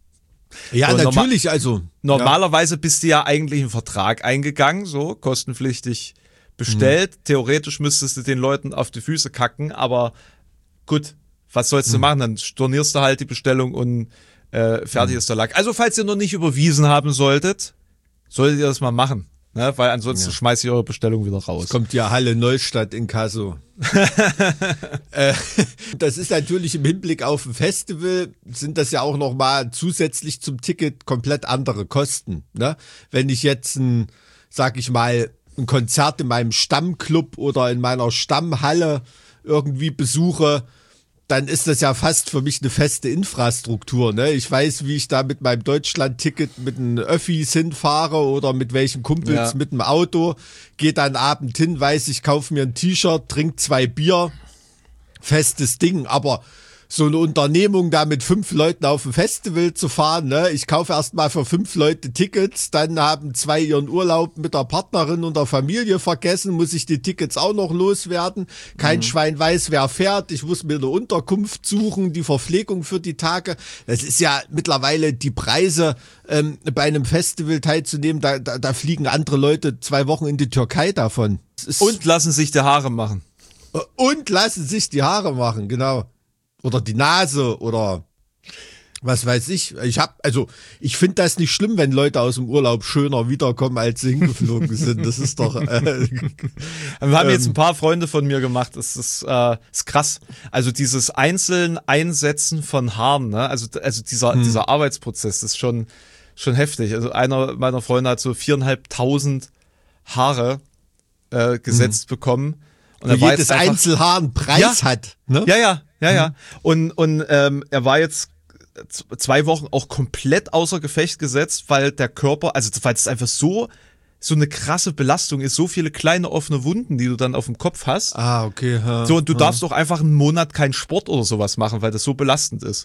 Speaker 3: Ja, und natürlich, norma- also.
Speaker 1: Normalerweise ja. bist du ja eigentlich einen Vertrag eingegangen, so, kostenpflichtig bestellt. Mhm. Theoretisch müsstest du den Leuten auf die Füße kacken, aber gut, was sollst mhm. du machen? Dann stornierst du halt die Bestellung und äh, fertig mhm. ist der Lack. Also, falls ihr noch nicht überwiesen haben solltet, solltet ihr das mal machen. Ne? Weil ansonsten ja. schmeißt ihr eure Bestellung wieder raus.
Speaker 3: Es kommt ja Halle Neustadt in Kasso. äh, das ist natürlich im Hinblick auf ein Festival, sind das ja auch nochmal zusätzlich zum Ticket komplett andere Kosten. Ne? Wenn ich jetzt ein, sag ich mal, ein Konzert in meinem Stammclub oder in meiner Stammhalle irgendwie besuche, dann ist das ja fast für mich eine feste Infrastruktur. Ne? Ich weiß, wie ich da mit meinem Deutschland-Ticket mit den Öffis hinfahre oder mit welchen Kumpels ja. mit dem Auto. Gehe dann Abend hin, weiß, ich kaufe mir ein T-Shirt, trinke zwei Bier, festes Ding. Aber so eine Unternehmung, da mit fünf Leuten auf ein Festival zu fahren, ne? Ich kaufe erst mal für fünf Leute Tickets, dann haben zwei ihren Urlaub mit der Partnerin und der Familie vergessen, muss ich die Tickets auch noch loswerden. Kein mhm. Schwein weiß, wer fährt. Ich muss mir eine Unterkunft suchen, die Verpflegung für die Tage. Das ist ja mittlerweile die Preise, ähm, bei einem Festival teilzunehmen. Da, da, da fliegen andere Leute zwei Wochen in die Türkei davon.
Speaker 1: Und lassen sich die Haare machen.
Speaker 3: Und lassen sich die Haare machen, genau. Oder die Nase oder was weiß ich. Ich hab, also ich finde das nicht schlimm, wenn Leute aus dem Urlaub schöner wiederkommen, als sie hingeflogen sind. Das ist doch. Äh,
Speaker 1: Wir haben ähm, jetzt ein paar Freunde von mir gemacht. Das ist, äh, ist krass. Also dieses einzeln Einsetzen von Haaren, ne? Also also dieser hm. dieser Arbeitsprozess ist schon schon heftig. Also einer meiner Freunde hat so viereinhalbtausend Haare äh, gesetzt hm. bekommen.
Speaker 3: Und er jedes Einzelhaar einen Preis
Speaker 1: ja,
Speaker 3: hat. Ne?
Speaker 1: Ja, ja, ja, ja. Und, und ähm, er war jetzt zwei Wochen auch komplett außer Gefecht gesetzt, weil der Körper, also weil es einfach so so eine krasse Belastung ist, so viele kleine offene Wunden, die du dann auf dem Kopf hast.
Speaker 3: Ah, okay. Ja,
Speaker 1: so, und du
Speaker 3: ja.
Speaker 1: darfst auch einfach einen Monat keinen Sport oder sowas machen, weil das so belastend ist.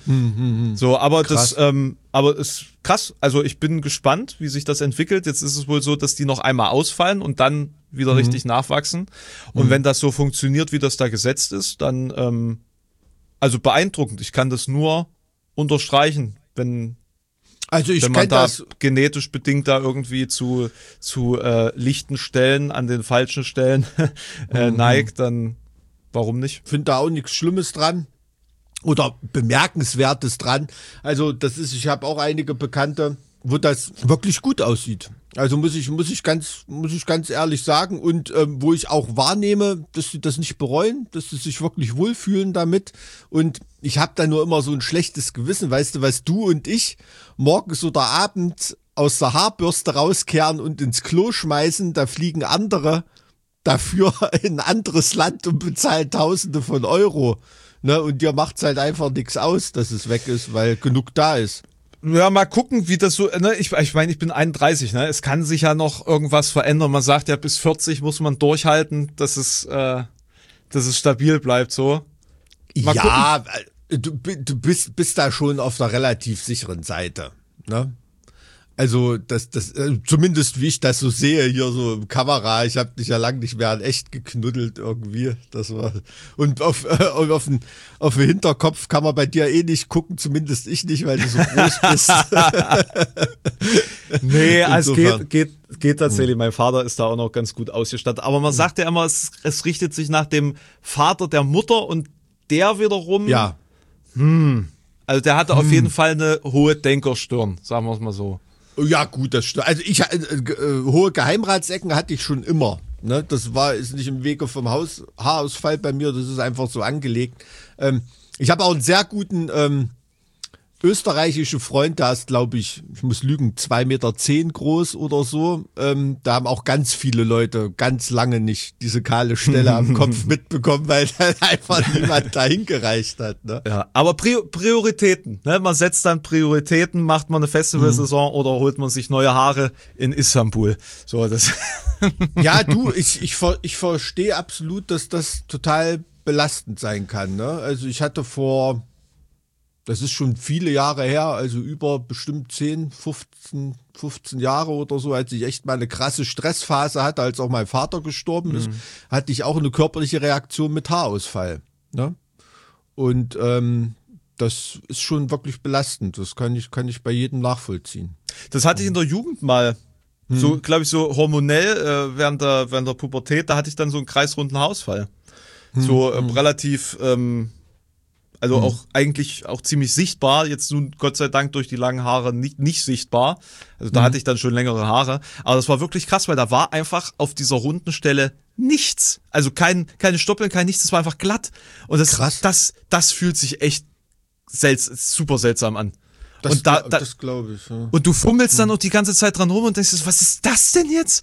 Speaker 3: Hm,
Speaker 1: so, aber
Speaker 3: krass.
Speaker 1: das, ähm, aber ist krass. Also ich bin gespannt, wie sich das entwickelt. Jetzt ist es wohl so, dass die noch einmal ausfallen und dann wieder
Speaker 3: Mhm.
Speaker 1: richtig nachwachsen. Und
Speaker 3: Mhm.
Speaker 1: wenn das so funktioniert, wie das da gesetzt ist, dann, ähm, also beeindruckend. Ich kann das nur unterstreichen, wenn,
Speaker 3: Also ich
Speaker 1: wenn man
Speaker 3: kenne
Speaker 1: da
Speaker 3: das.
Speaker 1: genetisch bedingt da irgendwie zu, zu äh, lichten Stellen an den falschen Stellen äh,
Speaker 3: Mhm.
Speaker 1: neigt, dann warum nicht?
Speaker 3: Finde da auch nichts Schlimmes dran oder Bemerkenswertes dran. Also das ist, ich habe auch einige Bekannte, wo das wirklich gut aussieht. Also muss ich, muss ich ganz, muss ich ganz ehrlich sagen und ähm, wo ich auch wahrnehme, dass sie das nicht bereuen, dass sie sich wirklich wohlfühlen damit. Und ich habe da nur immer so ein schlechtes Gewissen, weißt du, was du und ich morgens oder abends aus der Haarbürste rauskehren und ins Klo schmeißen, da fliegen andere dafür in ein anderes Land und bezahlen Tausende von Euro. Ne? Und dir macht's halt einfach nichts aus, dass es weg ist, weil genug da ist.
Speaker 1: Ja, mal gucken, wie das so, ne, ich, ich meine, ich bin einunddreißig, ne, es kann sich ja noch irgendwas verändern. Man sagt ja, bis vierzig muss man durchhalten, dass es, äh, dass es stabil bleibt, so. Mal
Speaker 3: Ja, äh, du, du bist, bist da schon auf der relativ sicheren Seite. Ne? Also das, das, äh, zumindest wie ich das so sehe hier so im Kamera, ich habe dich ja lang nicht mehr an echt geknuddelt irgendwie. Das war und auf äh, auf den auf den Hinterkopf kann man bei dir eh nicht gucken, zumindest ich nicht, weil du so groß bist.
Speaker 1: Nee, also
Speaker 3: Insofern.
Speaker 1: geht, geht, geht tatsächlich. Mein Vater ist da auch noch ganz gut ausgestattet. Aber man sagt ja immer, es, es richtet sich nach dem Vater der Mutter und der wiederum,
Speaker 3: Ja,
Speaker 1: also der hatte auf jeden Fall eine hohe Denkerstirn, sagen wir es mal so.
Speaker 3: ja gut, das stimmt. Also ich äh, äh, hohe Geheimratsecken hatte ich schon immer. Ne? Das war ist nicht im Wege vom Haus, Haarausfall bei mir. Das ist einfach so angelegt. Ähm, ich habe auch einen sehr guten ähm, österreichischen Freund, der ist, glaube ich, ich muss lügen, zwei Meter zehn groß oder so. Ähm, da haben auch ganz viele Leute ganz lange nicht diese kahle Stelle am Kopf mitbekommen, weil da einfach niemand dahin gereicht hat. Ne?
Speaker 1: Ja, aber Pri- Prioritäten, ne? Man setzt dann Prioritäten, macht man eine Festivalsaison oder holt man sich neue Haare in Istanbul. So, das.
Speaker 3: Ja, du, ich, ich, ver- ich verstehe absolut, dass das total belastend sein kann. Ne? Also ich hatte vor, das ist schon viele Jahre her, also über bestimmt zehn, fünfzehn, fünfzehn Jahre oder so, als ich echt mal eine krasse Stressphase hatte, als auch mein Vater gestorben ist, hatte ich auch eine körperliche Reaktion mit Haarausfall. Ne? Und ähm, das ist schon wirklich belastend. Das kann ich, kann ich bei jedem nachvollziehen.
Speaker 1: Das hatte ich in der Jugend mal. So, glaube ich, so hormonell äh, während der während der Pubertät, da hatte ich dann so einen kreisrunden Haarausfall. So äh, relativ, ähm, also auch eigentlich auch ziemlich sichtbar. Jetzt nun Gott sei Dank durch die langen Haare nicht nicht sichtbar. Also da hatte ich dann schon längere Haare. Aber das war wirklich krass, weil da war einfach auf dieser runden Stelle nichts. Also kein keine Stoppeln, kein nichts. Das war einfach glatt. Und das
Speaker 3: Krass.
Speaker 1: das das fühlt sich echt selts super seltsam an.
Speaker 3: Das,
Speaker 1: und da,
Speaker 3: gla-
Speaker 1: da
Speaker 3: das glaube ich. Ja.
Speaker 1: und du fummelst dann noch die ganze Zeit dran rum und denkst, was ist das denn jetzt?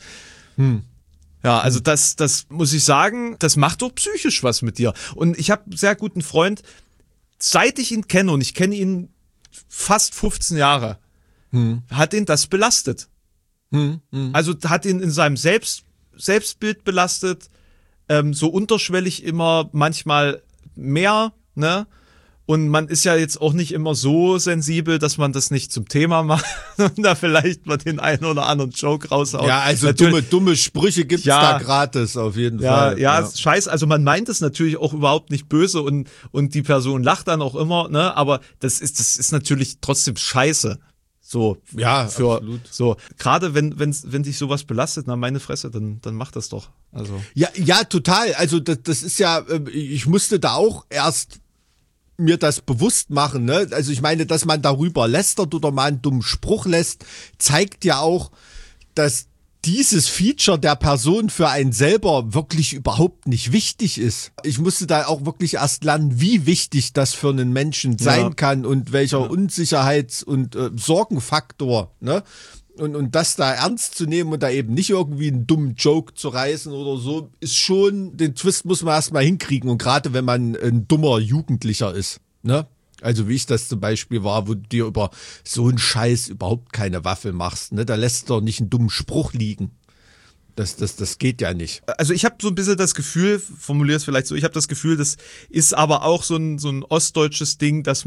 Speaker 1: Ja, also das, das muss ich sagen, das macht doch psychisch was mit dir. Und ich habe einen sehr guten Freund, seit ich ihn kenne, und ich kenne ihn fast fünfzehn Jahre, hat ihn das belastet. Also hat ihn in seinem Selbst, Selbstbild belastet, ähm, so unterschwellig immer, manchmal mehr, ne? Und man ist ja jetzt auch nicht immer so sensibel, dass man das nicht zum Thema macht und da vielleicht mal den einen oder anderen Joke raushaut.
Speaker 3: Ja, also
Speaker 1: Natürlich-
Speaker 3: dumme, dumme Sprüche gibt's
Speaker 1: Ja.
Speaker 3: da gratis auf jeden
Speaker 1: Ja,
Speaker 3: Fall.
Speaker 1: ja, scheiße. Also man meint es natürlich auch überhaupt nicht böse und, und die Person lacht dann auch immer, ne? Aber das ist, das ist natürlich trotzdem scheiße. So.
Speaker 3: Ja,
Speaker 1: für,
Speaker 3: absolut.
Speaker 1: So. Gerade wenn, wenn, wenn dich sowas belastet, na meine Fresse, dann, dann mach das doch. Also.
Speaker 3: Ja, ja, total. Also das, das ist ja, äh, ich musste da auch erst mir das bewusst machen, ne? Also ich meine, dass man darüber lästert oder mal einen dummen Spruch lässt, zeigt ja auch, dass dieses Feature der Person für einen selber wirklich überhaupt nicht wichtig ist. Ich musste da auch wirklich erst lernen, wie wichtig das für einen Menschen sein
Speaker 1: Ja.
Speaker 3: kann und welcher Unsicherheits- und äh, Sorgenfaktor, ne? Und, und das da ernst zu nehmen und da eben nicht irgendwie einen dummen Joke zu reißen oder so, ist schon, den Twist muss man erstmal hinkriegen. Und gerade wenn man ein dummer Jugendlicher ist, ne? Also wie ich das zum Beispiel war, wo du dir über so einen Scheiß überhaupt keine Waffel machst, ne? Da lässt du doch nicht einen dummen Spruch liegen. Das, das, das geht ja nicht.
Speaker 1: Also ich habe so ein bisschen das Gefühl, formuliere es vielleicht so, ich habe das Gefühl, das ist aber auch so ein, so ein ostdeutsches Ding, dass man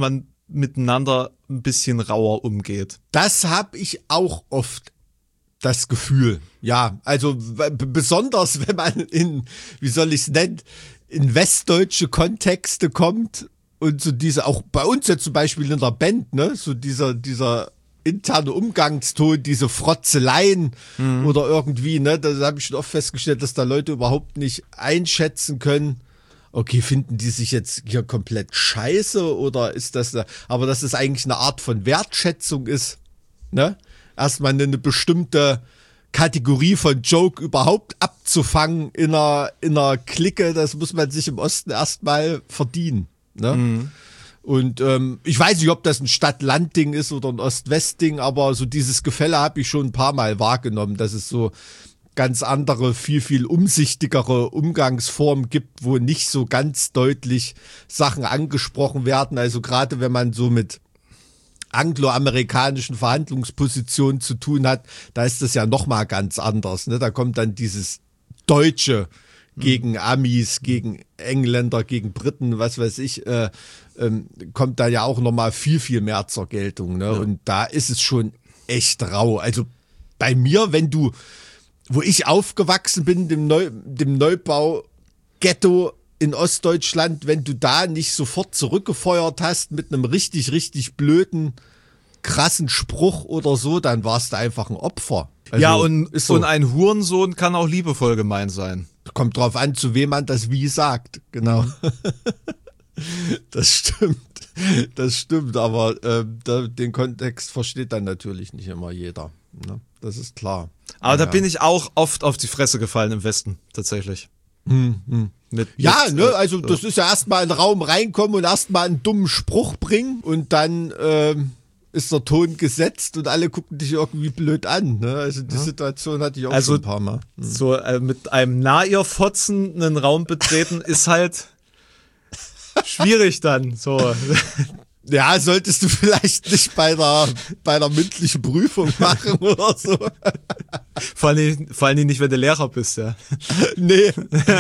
Speaker 1: miteinander ein bisschen rauer umgeht.
Speaker 3: Das habe ich auch oft das Gefühl. Ja, also b- besonders wenn man in, wie soll ich es nennen, in westdeutsche Kontexte kommt und so diese, auch bei uns jetzt zum Beispiel in der Band, ne, so dieser, dieser interne Umgangston, diese Frotzeleien mhm. oder irgendwie, ne, da habe ich schon oft festgestellt, dass da Leute überhaupt nicht einschätzen können, okay, finden die sich jetzt hier komplett scheiße oder ist das, eine, aber dass es eigentlich eine Art von Wertschätzung ist, ne, erstmal eine bestimmte Kategorie von Joke überhaupt abzufangen in einer, in einer Clique, das muss man sich im Osten erstmal verdienen, ne. Mhm. Und ähm, ich weiß nicht, ob das ein Stadt-Land-Ding ist oder ein Ost-West-Ding, aber so dieses Gefälle habe ich schon ein paar Mal wahrgenommen, dass es so ganz andere, viel, viel umsichtigere Umgangsformen gibt, wo nicht so ganz deutlich Sachen angesprochen werden. Also gerade wenn man so mit angloamerikanischen Verhandlungspositionen zu tun hat, da ist das ja nochmal ganz anders. Ne? Da kommt dann dieses Deutsche gegen Amis, gegen Engländer, gegen Briten, was weiß ich, äh, ähm, kommt da ja auch nochmal viel, viel mehr zur Geltung. Ne? Ja. Und da ist es schon echt rau. Also bei mir, wenn du, wo ich aufgewachsen bin, dem, Neu, dem Neubau-Ghetto in Ostdeutschland, wenn du da nicht sofort zurückgefeuert hast mit einem richtig, richtig blöden, krassen Spruch oder so, dann warst du einfach ein Opfer. Also,
Speaker 1: ja, und,
Speaker 3: so.
Speaker 1: und ein Hurensohn kann auch liebevoll gemeint sein.
Speaker 3: Kommt drauf an, zu wem man das wie sagt. Genau. Das stimmt. Das stimmt, aber äh, da, den Kontext versteht dann natürlich nicht immer jeder. Ne? Das ist klar.
Speaker 1: Aber
Speaker 3: ja.
Speaker 1: da bin ich auch oft auf die Fresse gefallen im Westen, tatsächlich.
Speaker 3: Hm, hm. Mit, ja, mit, ne, also das ja. ist ja erstmal in den Raum reinkommen und erstmal einen dummen Spruch bringen und dann ähm, ist der Ton gesetzt und alle gucken dich irgendwie blöd an. Ne? Also die ja. Situation hatte ich auch also, schon ein paar Mal. Hm.
Speaker 1: So äh, mit einem Nahirfotzen einen Raum betreten ist halt schwierig dann. So.
Speaker 3: Ja, solltest du vielleicht nicht bei der, bei der mündlichen Prüfung machen oder so.
Speaker 1: Vor allem, vor allem nicht, wenn du Lehrer bist, ja.
Speaker 3: Nee.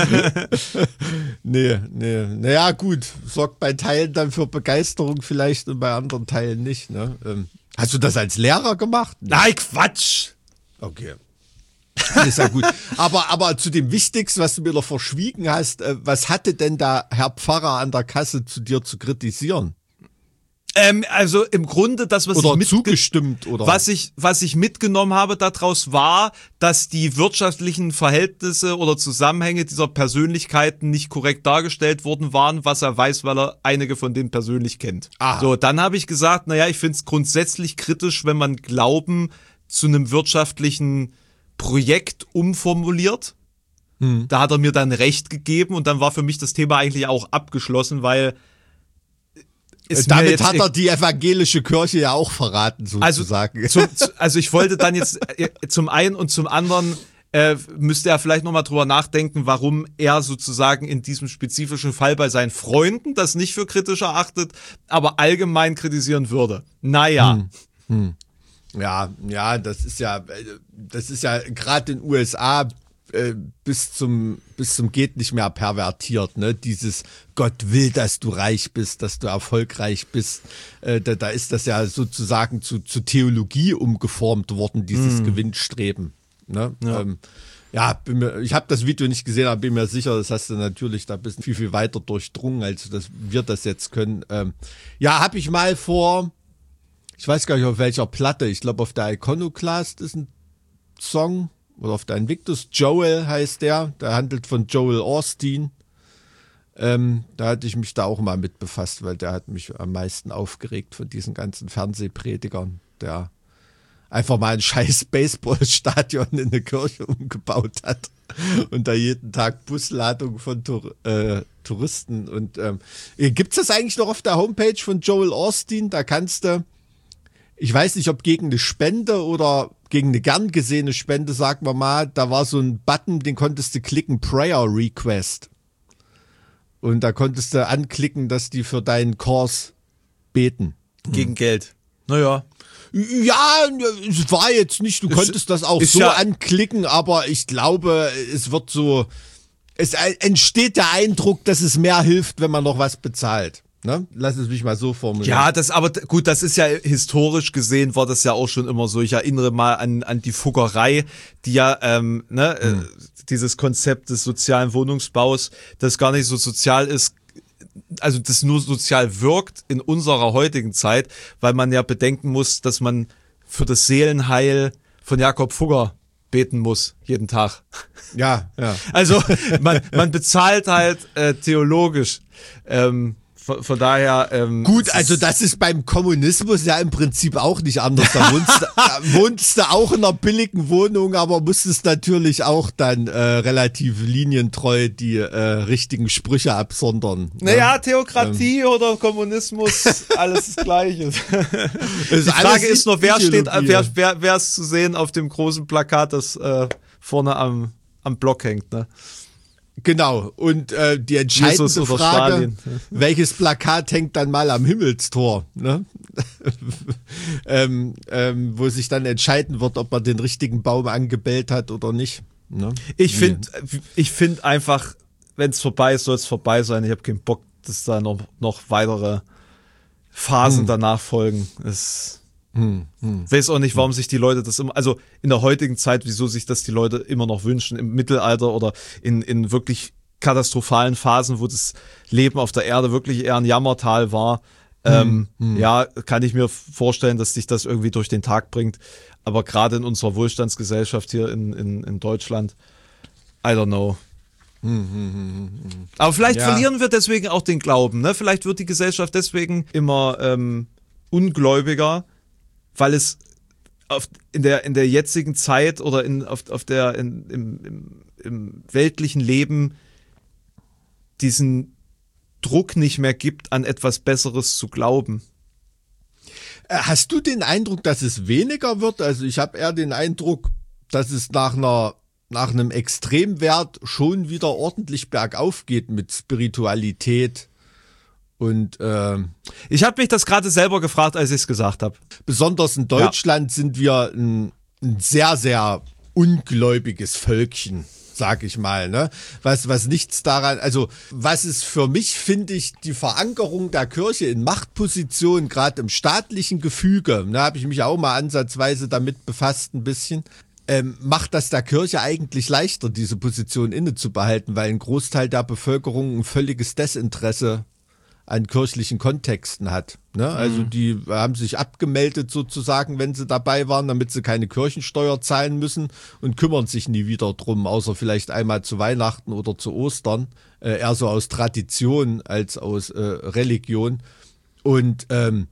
Speaker 3: nee, nee. Naja, gut. Sorgt bei Teilen dann für Begeisterung vielleicht und bei anderen Teilen nicht, ne? Ähm, hast du das als Lehrer gemacht?
Speaker 1: Nee. Nein, Quatsch!
Speaker 3: Okay. Ist ja gut. Aber, aber zu dem Wichtigsten, was du mir noch verschwiegen hast, äh, was hatte denn da Herr Pfarrer an der Kasse zu dir zu kritisieren?
Speaker 1: Ähm, also im Grunde das, was
Speaker 3: oder
Speaker 1: ich, mitge-
Speaker 3: zugestimmt, oder?
Speaker 1: Was, ich, was ich mitgenommen habe daraus war, dass die wirtschaftlichen Verhältnisse oder Zusammenhänge dieser Persönlichkeiten nicht korrekt dargestellt worden waren, was er weiß, weil er einige von denen persönlich kennt.
Speaker 3: Aha.
Speaker 1: So, dann habe ich gesagt, naja, ich finde es grundsätzlich kritisch, wenn man Glauben zu einem wirtschaftlichen Projekt umformuliert. Hm. Da hat er mir dann recht gegeben und dann war für mich das Thema eigentlich auch abgeschlossen, weil
Speaker 3: Ist Damit hat er die evangelische Kirche ja auch verraten, sozusagen.
Speaker 1: Also, zum, also ich wollte dann jetzt zum einen und zum anderen äh, müsste er vielleicht nochmal drüber nachdenken, warum er sozusagen in diesem spezifischen Fall bei seinen Freunden das nicht für kritisch erachtet, aber allgemein kritisieren würde. Naja.
Speaker 3: Hm. Hm. Ja, ja, das ist ja, das ist ja gerade in den U S A äh, bis zum bis zum geht nicht mehr pervertiert, ne? Dieses Gott will, dass du reich bist, dass du erfolgreich bist. Äh, da, da ist das ja sozusagen zu, zu Theologie umgeformt worden, dieses mm. Gewinnstreben. Ne?
Speaker 1: Ja,
Speaker 3: ähm, ja bin mir, ich habe das Video nicht gesehen, aber bin mir sicher, das hast du natürlich da ein bisschen viel, viel weiter durchdrungen, als dass wir das jetzt können. Ähm, ja, habe ich mal vor, ich weiß gar nicht auf welcher Platte, ich glaube auf der Iconoclast ist ein Song, oder auf der Invictus, Joel heißt der, der handelt von Joel Osteen. Ähm, da hatte ich mich da auch mal mit befasst, weil der hat mich am meisten aufgeregt von diesen ganzen Fernsehpredigern, der einfach mal ein scheiß Baseballstadion in eine Kirche umgebaut hat und da jeden Tag Busladungen von Tour, äh, Touristen. Und ähm, gibt's das eigentlich noch auf der Homepage von Joel Osteen? Da kannst du, ich weiß nicht, ob gegen eine Spende oder gegen eine gern gesehene Spende, sagen wir mal, da war so ein Button, den konntest du klicken, Prayer Request. Und da konntest du anklicken, dass die für deinen Kurs beten.
Speaker 1: Gegen hm. Geld. Naja.
Speaker 3: Ja, es war jetzt nicht, du konntest ist, das auch so ja anklicken, aber ich glaube, es wird so, es entsteht der Eindruck, dass es mehr hilft, wenn man noch was bezahlt. Ne? Lass es mich mal so formulieren.
Speaker 1: Ja, das aber gut, das ist ja historisch gesehen, war das ja auch schon immer so. Ich erinnere mal an an die Fuggerei, die ja ähm, ne, hm. äh, dieses Konzept des sozialen Wohnungsbaus, das gar nicht so sozial ist, also das nur sozial wirkt in unserer heutigen Zeit, weil man ja bedenken muss, dass man für das Seelenheil von Jakob Fugger beten muss, jeden Tag.
Speaker 3: Ja, ja.
Speaker 1: Also man, man bezahlt halt äh, theologisch. Ähm, von, von daher... Ähm,
Speaker 3: Gut, also das ist beim Kommunismus ja im Prinzip auch nicht anders. Da wohnst, da wohnst du auch in einer billigen Wohnung, aber musstest natürlich auch dann äh, relativ linientreu die äh, richtigen Sprüche absondern.
Speaker 1: Naja,
Speaker 3: ne?
Speaker 1: Theokratie ähm. oder Kommunismus, alles das Gleiche. Die Frage ist nur, wer steht, wer, wer, wer ist zu sehen auf dem großen Plakat, das äh, vorne am, am Block hängt, ne?
Speaker 3: Genau, und äh, die entscheidende Frage, Stalin. Welches Plakat hängt dann mal am Himmelstor, ne? ähm, ähm, wo sich dann entscheiden wird, ob man den richtigen Baum angebellt hat oder nicht. Ne?
Speaker 1: Ich finde ich finde einfach, wenn es vorbei ist, soll es vorbei sein. Ich habe keinen Bock, dass da noch, noch weitere Phasen hm. danach folgen. Es Hm, hm. Weiß auch nicht, warum sich die Leute das immer, also in der heutigen Zeit, wieso sich das die Leute immer noch wünschen, im Mittelalter oder in, in wirklich katastrophalen Phasen, wo das Leben auf der Erde wirklich eher ein Jammertal war. Hm, ähm, hm. Ja, kann ich mir vorstellen, dass sich das irgendwie durch den Tag bringt. Aber gerade in unserer Wohlstandsgesellschaft hier in, in, in Deutschland, I don't know. Hm, hm, hm, hm. Aber vielleicht ja. verlieren wir deswegen auch den Glauben, ne? Vielleicht wird die Gesellschaft deswegen immer ähm, ungläubiger, weil es auf, in der in der jetzigen Zeit oder in auf, auf der in, im, im, im weltlichen Leben diesen Druck nicht mehr gibt, an etwas Besseres zu glauben.
Speaker 3: Hast du den Eindruck, dass es weniger wird? Also ich habe eher den Eindruck, dass es nach einer nach einem Extremwert schon wieder ordentlich bergauf geht mit Spiritualität. Und äh,
Speaker 1: ich habe mich das gerade selber gefragt, als ich es gesagt habe.
Speaker 3: Besonders in Deutschland ja. sind wir ein, ein sehr, sehr ungläubiges Völkchen, sag ich mal. Ne? Was, was nichts daran, also was ist für mich, finde ich, die Verankerung der Kirche in Machtpositionen, gerade im staatlichen Gefüge, da habe ich mich auch mal ansatzweise damit befasst ein bisschen, ähm, macht das der Kirche eigentlich leichter, diese Position inne zu behalten, weil ein Großteil der Bevölkerung ein völliges Desinteresse an kirchlichen Kontexten hat. Ne? Also die haben sich abgemeldet sozusagen, wenn sie dabei waren, damit sie keine Kirchensteuer zahlen müssen und kümmern sich nie wieder drum, außer vielleicht einmal zu Weihnachten oder zu Ostern, äh, eher so aus Tradition als aus äh, Religion. Und ähm,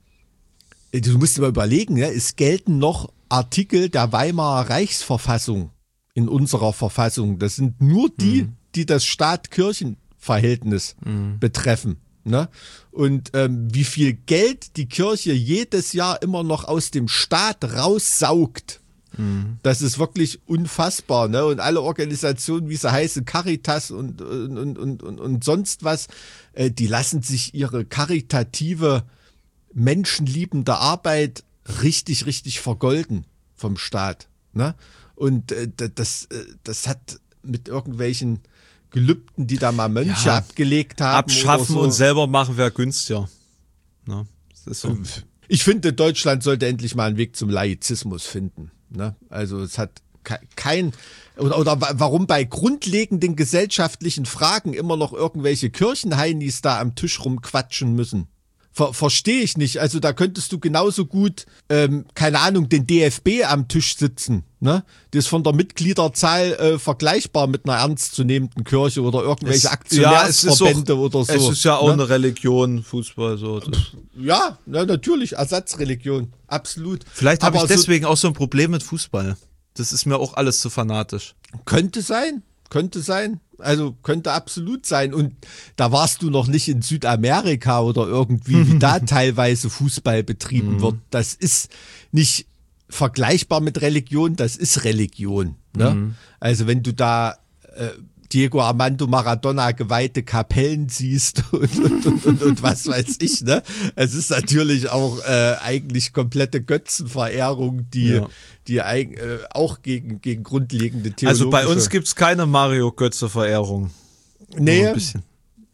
Speaker 3: du musst dir mal überlegen, ne? Es gelten noch Artikel der Weimarer Reichsverfassung in unserer Verfassung. Das sind nur die, mhm. die das Staat-Kirchen-Verhältnis mhm. betreffen. Ne? Und ähm, wie viel Geld die Kirche jedes Jahr immer noch aus dem Staat raussaugt, mhm. das ist wirklich unfassbar. Ne? Und alle Organisationen, wie sie heißen, Caritas und, und, und, und, und sonst was, äh, die lassen sich ihre karitative, menschenliebende Arbeit richtig, richtig vergolden vom Staat. Ne? Und äh, das, das hat mit irgendwelchen Gelübden, die da mal Mönche ja, abgelegt haben.
Speaker 1: Abschaffen
Speaker 3: oder so.
Speaker 1: Und selber machen wäre günstiger. Ne? Das ist so.
Speaker 3: Ich finde, Deutschland sollte endlich mal einen Weg zum Laizismus finden. Ne? Also es hat kein, oder, oder warum bei grundlegenden gesellschaftlichen Fragen immer noch irgendwelche Kirchenheinis da am Tisch rumquatschen müssen. Ver, verstehe ich nicht. Also da könntest du genauso gut, ähm, keine Ahnung, den D F B am Tisch sitzen. Ne? Das ist von der Mitgliederzahl äh, vergleichbar mit einer ernstzunehmenden Kirche oder irgendwelche es, Aktionärsverbände
Speaker 1: ja,
Speaker 3: oder so.
Speaker 1: Es ist ja auch
Speaker 3: ne?
Speaker 1: eine Religion, Fußball. so.
Speaker 3: Ja, na, natürlich, Ersatzreligion, absolut.
Speaker 1: Vielleicht habe ich deswegen so, auch so ein Problem mit Fußball. Das ist mir auch alles zu fanatisch.
Speaker 3: Könnte sein, könnte sein. Also könnte absolut sein. Und da warst du noch nicht in Südamerika oder irgendwie, wie da teilweise Fußball betrieben wird. Das ist nicht vergleichbar mit Religion, das ist Religion. Ne? Mhm. Also wenn du da äh, Diego Armando Maradona geweihte Kapellen siehst und, und, und, und, und was weiß ich, ne? Es ist natürlich auch äh, eigentlich komplette Götzenverehrung, die, ja. die äh, auch gegen, gegen grundlegende theologische...
Speaker 1: Also bei uns gibt's keine Mario-Götze-Verehrung.
Speaker 3: Nee,
Speaker 1: ein bisschen.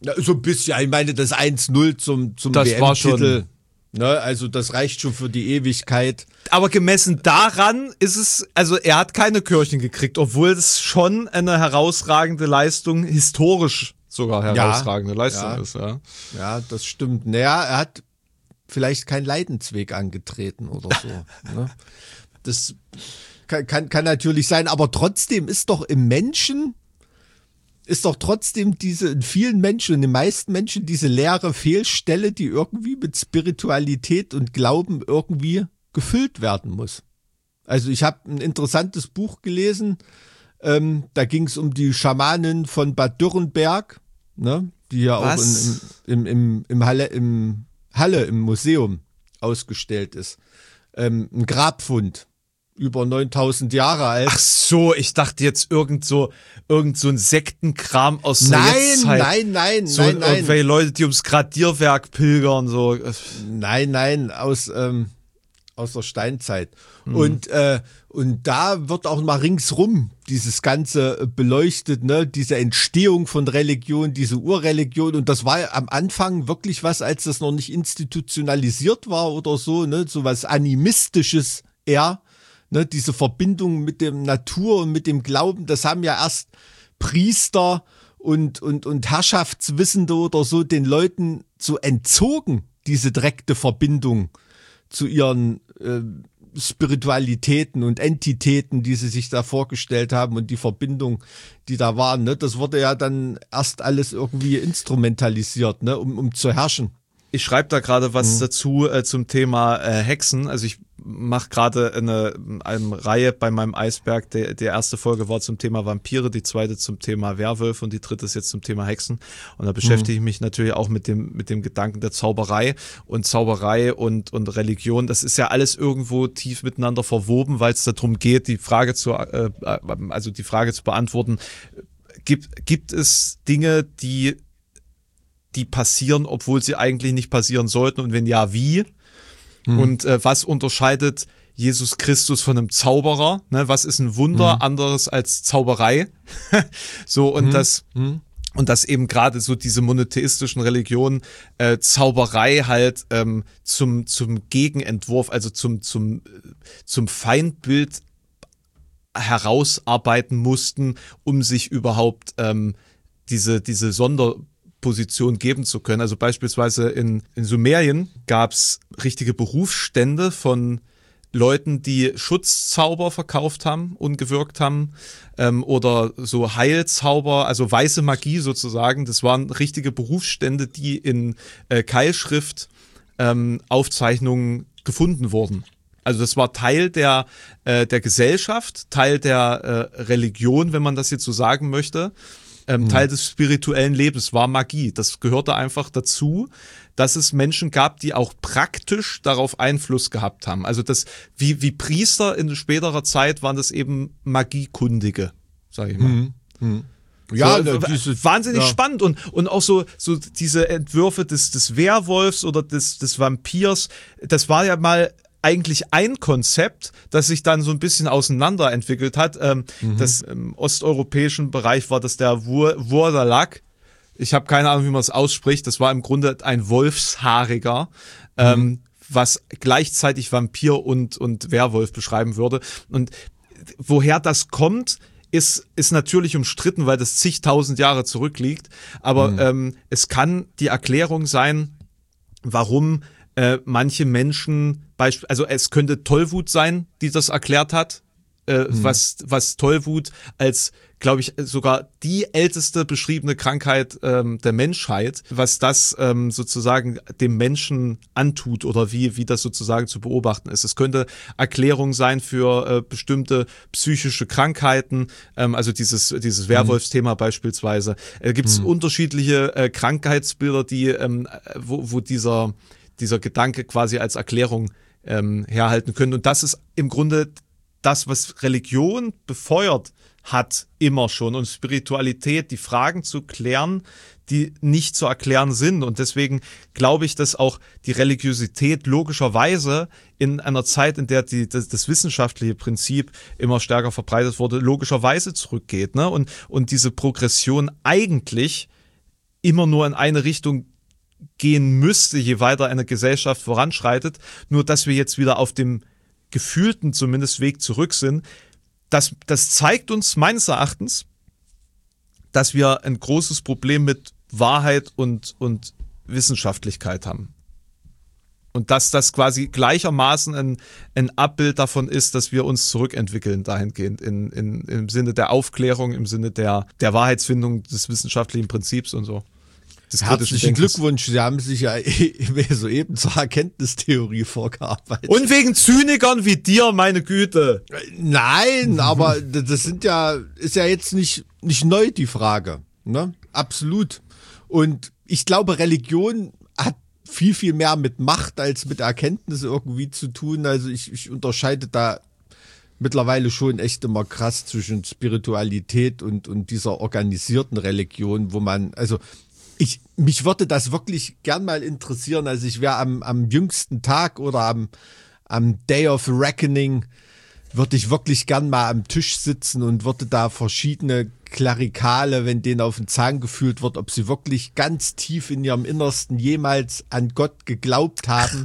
Speaker 3: Ja, so ein bisschen, ich meine, das eins null zum, zum
Speaker 1: Das
Speaker 3: W
Speaker 1: war
Speaker 3: M-Titel. Ne, also das reicht schon für die Ewigkeit.
Speaker 1: Aber gemessen daran ist es, also er hat keine Kirchen gekriegt, obwohl es schon eine herausragende Leistung, historisch sogar herausragende
Speaker 3: ja,
Speaker 1: Leistung
Speaker 3: ja.
Speaker 1: ist. Ja,
Speaker 3: ja, das stimmt. Naja, er hat vielleicht keinen Leidensweg angetreten oder so. Ne? Das kann, kann, kann natürlich sein, aber trotzdem ist doch im Menschen, ist doch trotzdem diese, in vielen Menschen, in den meisten Menschen diese leere Fehlstelle, die irgendwie mit Spiritualität und Glauben irgendwie gefüllt werden muss. Also ich habe ein interessantes Buch gelesen, ähm, da ging es um die Schamanin von Bad Dürrenberg, ne, die ja auch in, im, im, im, im, Halle, im Halle im Museum ausgestellt ist. Ähm, ein Grabfund. Über neuntausend Jahre alt.
Speaker 1: Ach so, ich dachte jetzt irgend so, irgend so ein Sektenkram aus der
Speaker 3: Nein,
Speaker 1: Jetztzeit.
Speaker 3: nein, nein,
Speaker 1: so
Speaker 3: nein, nein.
Speaker 1: Irgendwelche Leute, die ums Gradierwerk pilgern, so.
Speaker 3: Nein, nein, aus, ähm, aus der Steinzeit. Mhm. Und, äh, und da wird auch mal ringsrum dieses Ganze beleuchtet, ne, diese Entstehung von Religion, diese Urreligion. Und das war am Anfang wirklich was, als das noch nicht institutionalisiert war oder so, ne, so was Animistisches eher. Ne, diese Verbindung mit dem Natur und mit dem Glauben, das haben ja erst Priester und, und, und Herrschaftswissende oder so den Leuten so entzogen, diese direkte Verbindung zu ihren äh, Spiritualitäten und Entitäten, die sie sich da vorgestellt haben und die Verbindung, die da waren. Ne? Das wurde ja dann erst alles irgendwie instrumentalisiert, ne, um, um zu herrschen.
Speaker 1: Ich schreibe da gerade was
Speaker 3: mhm.
Speaker 1: dazu äh, zum Thema äh, Hexen. Also ich mache gerade eine, eine Reihe bei meinem Eisberg. Der, der erste Folge war zum Thema Vampire, die zweite zum Thema Werwölfe und die dritte ist jetzt zum Thema Hexen. Und da beschäftige ich mich natürlich auch mit dem mit dem Gedanken der Zauberei und Zauberei und und Religion. Das ist ja alles irgendwo tief miteinander verwoben, weil es darum geht, die Frage zu äh, also die Frage zu beantworten. Gibt gibt es Dinge, die die passieren, obwohl sie eigentlich nicht passieren sollten und wenn ja, wie? Mhm. Und äh, was unterscheidet Jesus Christus von einem Zauberer? Ne, was ist ein Wunder mhm. anderes als Zauberei? so und mhm. das mhm. und dass eben gerade so diese monotheistischen Religionen äh, Zauberei halt ähm, zum zum Gegenentwurf, also zum zum zum Feindbild herausarbeiten mussten, um sich überhaupt ähm, diese diese Sonder Position geben zu können. Also beispielsweise in, in Sumerien gab es richtige Berufsstände von Leuten, die Schutzzauber verkauft haben und gewirkt haben ähm, oder so Heilzauber, also weiße Magie sozusagen. Das waren richtige Berufsstände, die in äh, Keilschrift ähm, Aufzeichnungen gefunden wurden. Also das war Teil der äh, der Gesellschaft, Teil der äh, Religion, wenn man das jetzt so sagen möchte. Ähm, mhm. Teil des spirituellen Lebens war Magie. Das gehörte einfach dazu, dass es Menschen gab, die auch praktisch darauf Einfluss gehabt haben. Also das, wie, wie Priester in späterer Zeit waren das eben Magiekundige, sag ich mal. Mhm. Mhm. Ja, so, diese, wahnsinnig ja. spannend und und auch so so diese Entwürfe des des Werwolfs oder des des Vampirs. Das war ja mal eigentlich ein Konzept, das sich dann so ein bisschen auseinanderentwickelt hat. Ähm, mhm. Das im osteuropäischen Bereich war das der Wurdalag. Ich habe keine Ahnung, wie man es ausspricht. Das war im Grunde ein Wolfshaariger, mhm. ähm, was gleichzeitig Vampir und und Werwolf beschreiben würde. Und woher das kommt, ist ist natürlich umstritten, weil das zigtausend Jahre zurückliegt. Aber mhm. ähm, es kann die Erklärung sein, warum äh, manche Menschen, beisp- also es könnte Tollwut sein, die das erklärt hat, äh, mhm. was was Tollwut als, glaube ich, sogar die älteste beschriebene Krankheit ähm, der Menschheit, was das ähm, sozusagen dem Menschen antut oder wie wie das sozusagen zu beobachten ist. Es könnte Erklärung sein für äh, bestimmte psychische Krankheiten, ähm, also dieses dieses Werwolfsthema mhm. beispielsweise. Äh, Gibt es mhm. unterschiedliche äh, Krankheitsbilder, die ähm, wo, wo dieser dieser Gedanke quasi als Erklärung ähm, herhalten können. Und das ist im Grunde das, was Religion befeuert hat, immer schon. Und Spiritualität, die Fragen zu klären, die nicht zu erklären sind. Und deswegen glaube ich, dass auch die Religiosität logischerweise in einer Zeit, in der die, das, das wissenschaftliche Prinzip immer stärker verbreitet wurde, logischerweise zurückgeht. Ne? Und, und diese Progression eigentlich immer nur in eine Richtung gehen müsste, je weiter eine Gesellschaft voranschreitet, nur dass wir jetzt wieder auf dem gefühlten zumindest Weg zurück sind, das, das zeigt uns meines Erachtens, dass wir ein großes Problem mit Wahrheit und, und Wissenschaftlichkeit haben. Und dass das quasi gleichermaßen ein, ein Abbild davon ist, dass wir uns zurückentwickeln dahingehend in, in, im Sinne der Aufklärung, im Sinne der, der Wahrheitsfindung des wissenschaftlichen Prinzips und so.
Speaker 3: Herzlichen Glückwunsch, Sie haben sich ja soeben zur Erkenntnistheorie vorgearbeitet.
Speaker 1: Und wegen Zynikern wie dir, meine Güte.
Speaker 3: Nein, aber das sind ja, ist ja jetzt nicht, nicht neu, die Frage. Ne? Absolut. Und ich glaube, Religion hat viel, viel mehr mit Macht als mit Erkenntnis irgendwie zu tun. Also ich, ich unterscheide da mittlerweile schon echt immer krass zwischen Spiritualität und, und dieser organisierten Religion, wo man, also Ich, mich würde das wirklich gern mal interessieren. Also ich wäre am, am jüngsten Tag oder am, am Day of Reckoning, würde ich wirklich gern mal am Tisch sitzen und würde da verschiedene Klerikale, wenn denen auf den Zahn gefühlt wird, ob sie wirklich ganz tief in ihrem Innersten jemals an Gott geglaubt haben.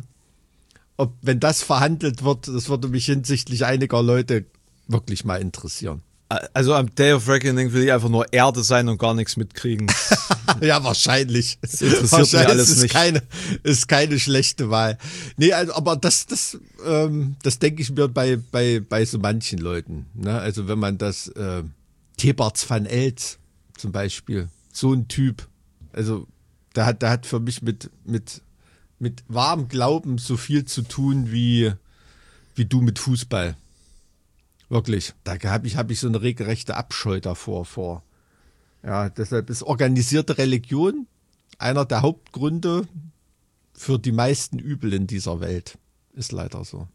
Speaker 3: Ob, wenn das verhandelt wird, das würde mich hinsichtlich einiger Leute wirklich mal interessieren.
Speaker 1: Also am Day of Reckoning will ich einfach nur Erde sein und gar nichts mitkriegen.
Speaker 3: Ja, wahrscheinlich.
Speaker 1: Das interessiert
Speaker 3: wahrscheinlich
Speaker 1: mich alles
Speaker 3: ist
Speaker 1: nicht.
Speaker 3: Keine, ist keine schlechte Wahl. Nee, also, aber das, das, ähm, das denke ich mir bei, bei, bei so manchen Leuten. Ne? Also wenn man das, äh, Thebarts van Elst zum Beispiel, so ein Typ, also der hat, der hat für mich mit, mit, mit wahrem Glauben so viel zu tun wie, wie du mit Fußball. Wirklich, da habe ich, hab ich so eine regelrechte Abscheu davor vor. Ja, deshalb ist organisierte Religion einer der Hauptgründe für die meisten Übel in dieser Welt. Ist leider so.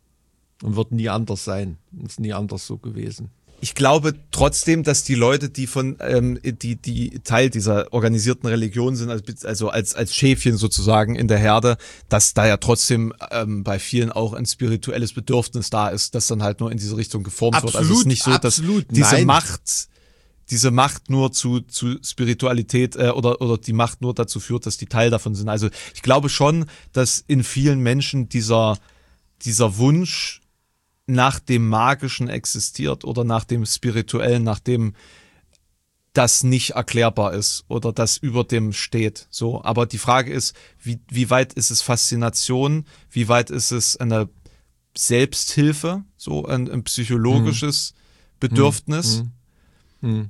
Speaker 3: Und wird nie anders sein. Ist nie anders so gewesen.
Speaker 1: Ich glaube trotzdem, dass die Leute, die von ähm, die die Teil dieser organisierten Religion sind, also als als Schäfchen sozusagen in der Herde, dass da ja trotzdem ähm, bei vielen auch ein spirituelles Bedürfnis da ist, das dann halt nur in diese Richtung geformt
Speaker 3: absolut,
Speaker 1: wird. Also es ist nicht so, dass
Speaker 3: absolut,
Speaker 1: diese
Speaker 3: nein.
Speaker 1: Macht diese Macht nur zu zu Spiritualität äh, oder oder die Macht nur dazu führt, dass die Teil davon sind. Also ich glaube schon, dass in vielen Menschen dieser dieser Wunsch nach dem Magischen existiert oder nach dem Spirituellen, nach dem das nicht erklärbar ist oder das über dem steht. So, aber die Frage ist, wie, wie weit ist es Faszination? Wie weit ist es eine Selbsthilfe? So ein, ein psychologisches hm. Bedürfnis?
Speaker 3: Hm. Hm.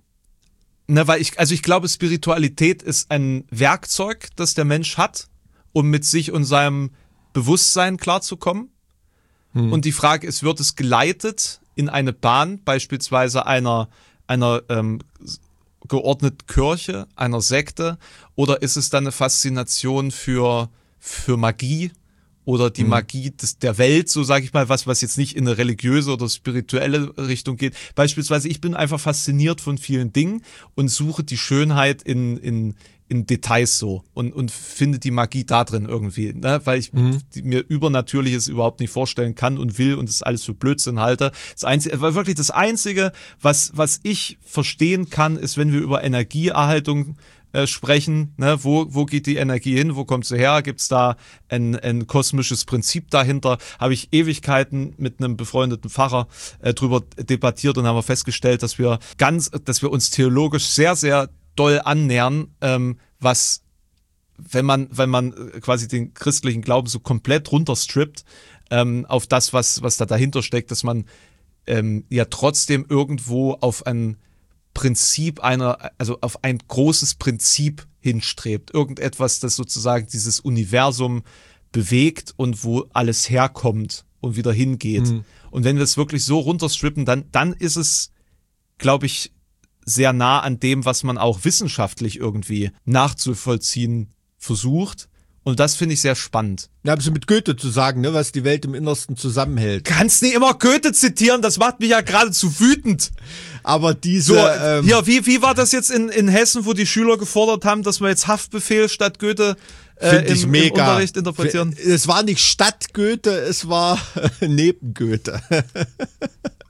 Speaker 1: Ne, weil ich, also ich glaube, Spiritualität ist ein Werkzeug, das der Mensch hat, um mit sich und seinem Bewusstsein klarzukommen. Und die Frage ist, wird es geleitet in eine Bahn, beispielsweise einer, einer ähm, geordneten Kirche, einer Sekte, oder ist es dann eine Faszination für, für Magie oder die mhm. Magie des, der Welt, so sage ich mal, was, was jetzt nicht in eine religiöse oder spirituelle Richtung geht. Beispielsweise, ich bin einfach fasziniert von vielen Dingen und suche die Schönheit in, in, in Details so und, und finde die Magie da drin irgendwie, ne? Weil ich mhm. mir Übernatürliches überhaupt nicht vorstellen kann und will und das alles für Blödsinn halte. Das Einzige, wirklich das Einzige, was, was ich verstehen kann, ist, wenn wir über Energieerhaltung äh, sprechen, ne? Wo, wo geht die Energie hin? Wo kommt sie her? Gibt es da ein, ein kosmisches Prinzip dahinter? Habe ich Ewigkeiten mit einem befreundeten Pfarrer äh, drüber debattiert und haben wir festgestellt, dass wir ganz, dass wir uns theologisch sehr, sehr doll annähern, ähm, was, wenn man, wenn man quasi den christlichen Glauben so komplett runterstrippt, ähm, auf das, was, was da dahinter steckt, dass man ähm, ja trotzdem irgendwo auf ein Prinzip einer, also auf ein großes Prinzip hinstrebt. Irgendetwas, das sozusagen dieses Universum bewegt und wo alles herkommt und wieder hingeht. Mhm. Und wenn wir es wirklich so runterstrippen, dann, dann ist es, glaube ich, sehr nah an dem, was man auch wissenschaftlich irgendwie nachzuvollziehen versucht. Und das finde ich sehr spannend.
Speaker 3: Ja, haben Sie mit Goethe zu sagen, ne, was die Welt im Innersten zusammenhält.
Speaker 1: Kannst nicht immer Goethe zitieren, das macht mich ja geradezu wütend.
Speaker 3: Aber diese...
Speaker 1: So,
Speaker 3: ähm,
Speaker 1: ja, wie, wie war das jetzt in, in Hessen, wo die Schüler gefordert haben, dass wir jetzt Haftbefehl statt Goethe äh, im,
Speaker 3: ich mega.
Speaker 1: im Unterricht interpretieren?
Speaker 3: Es war nicht statt Goethe, es war neben Goethe.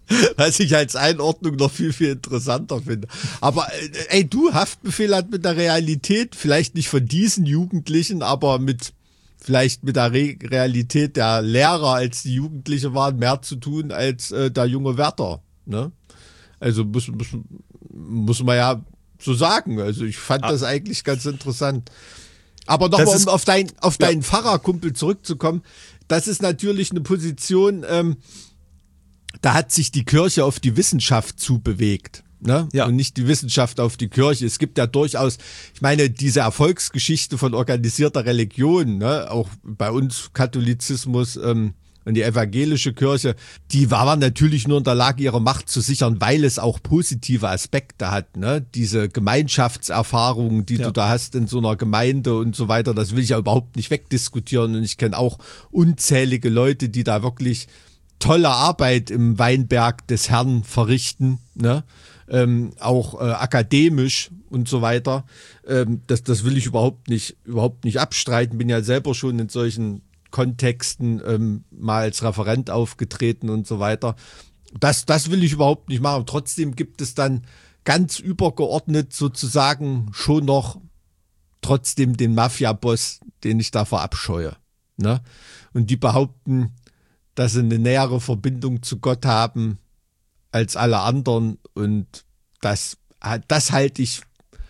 Speaker 3: Was ich als Einordnung noch viel, viel interessanter finde. Aber ey, du, Haftbefehl hat mit der Realität, vielleicht nicht von diesen Jugendlichen, aber mit vielleicht mit der Re- Realität der Lehrer, als die Jugendliche waren, mehr zu tun als äh, der junge Wärter. Ne? Also muss, muss, muss man ja so sagen. Also ich fand ah. das eigentlich ganz interessant. Aber nochmal, um auf, dein, auf ja. deinen Pfarrerkumpel zurückzukommen, das ist natürlich eine Position, ähm, da hat sich die Kirche auf die Wissenschaft zubewegt, ne? Ja. Und nicht die Wissenschaft auf die Kirche. Es gibt ja durchaus, ich meine, diese Erfolgsgeschichte von organisierter Religion, ne? Auch bei uns Katholizismus ähm, und die evangelische Kirche, die waren natürlich nur in der Lage, ihre Macht zu sichern, weil es auch positive Aspekte hat, ne? Diese Gemeinschaftserfahrungen, die ja. du da hast in so einer Gemeinde und so weiter, das will ich ja überhaupt nicht wegdiskutieren. Und ich kenne auch unzählige Leute, die da wirklich tolle Arbeit im Weinberg des Herrn verrichten, ne? Ähm, auch äh, akademisch und so weiter. Ähm, das, das will ich überhaupt nicht, überhaupt nicht abstreiten. Bin ja selber schon in solchen Kontexten ähm, mal als Referent aufgetreten und so weiter. Das, das will ich überhaupt nicht machen. Trotzdem gibt es dann ganz übergeordnet sozusagen schon noch trotzdem den Mafia-Boss, den ich da verabscheue, ne? Und die behaupten, dass sie eine nähere Verbindung zu Gott haben als alle anderen, und das, das halte ich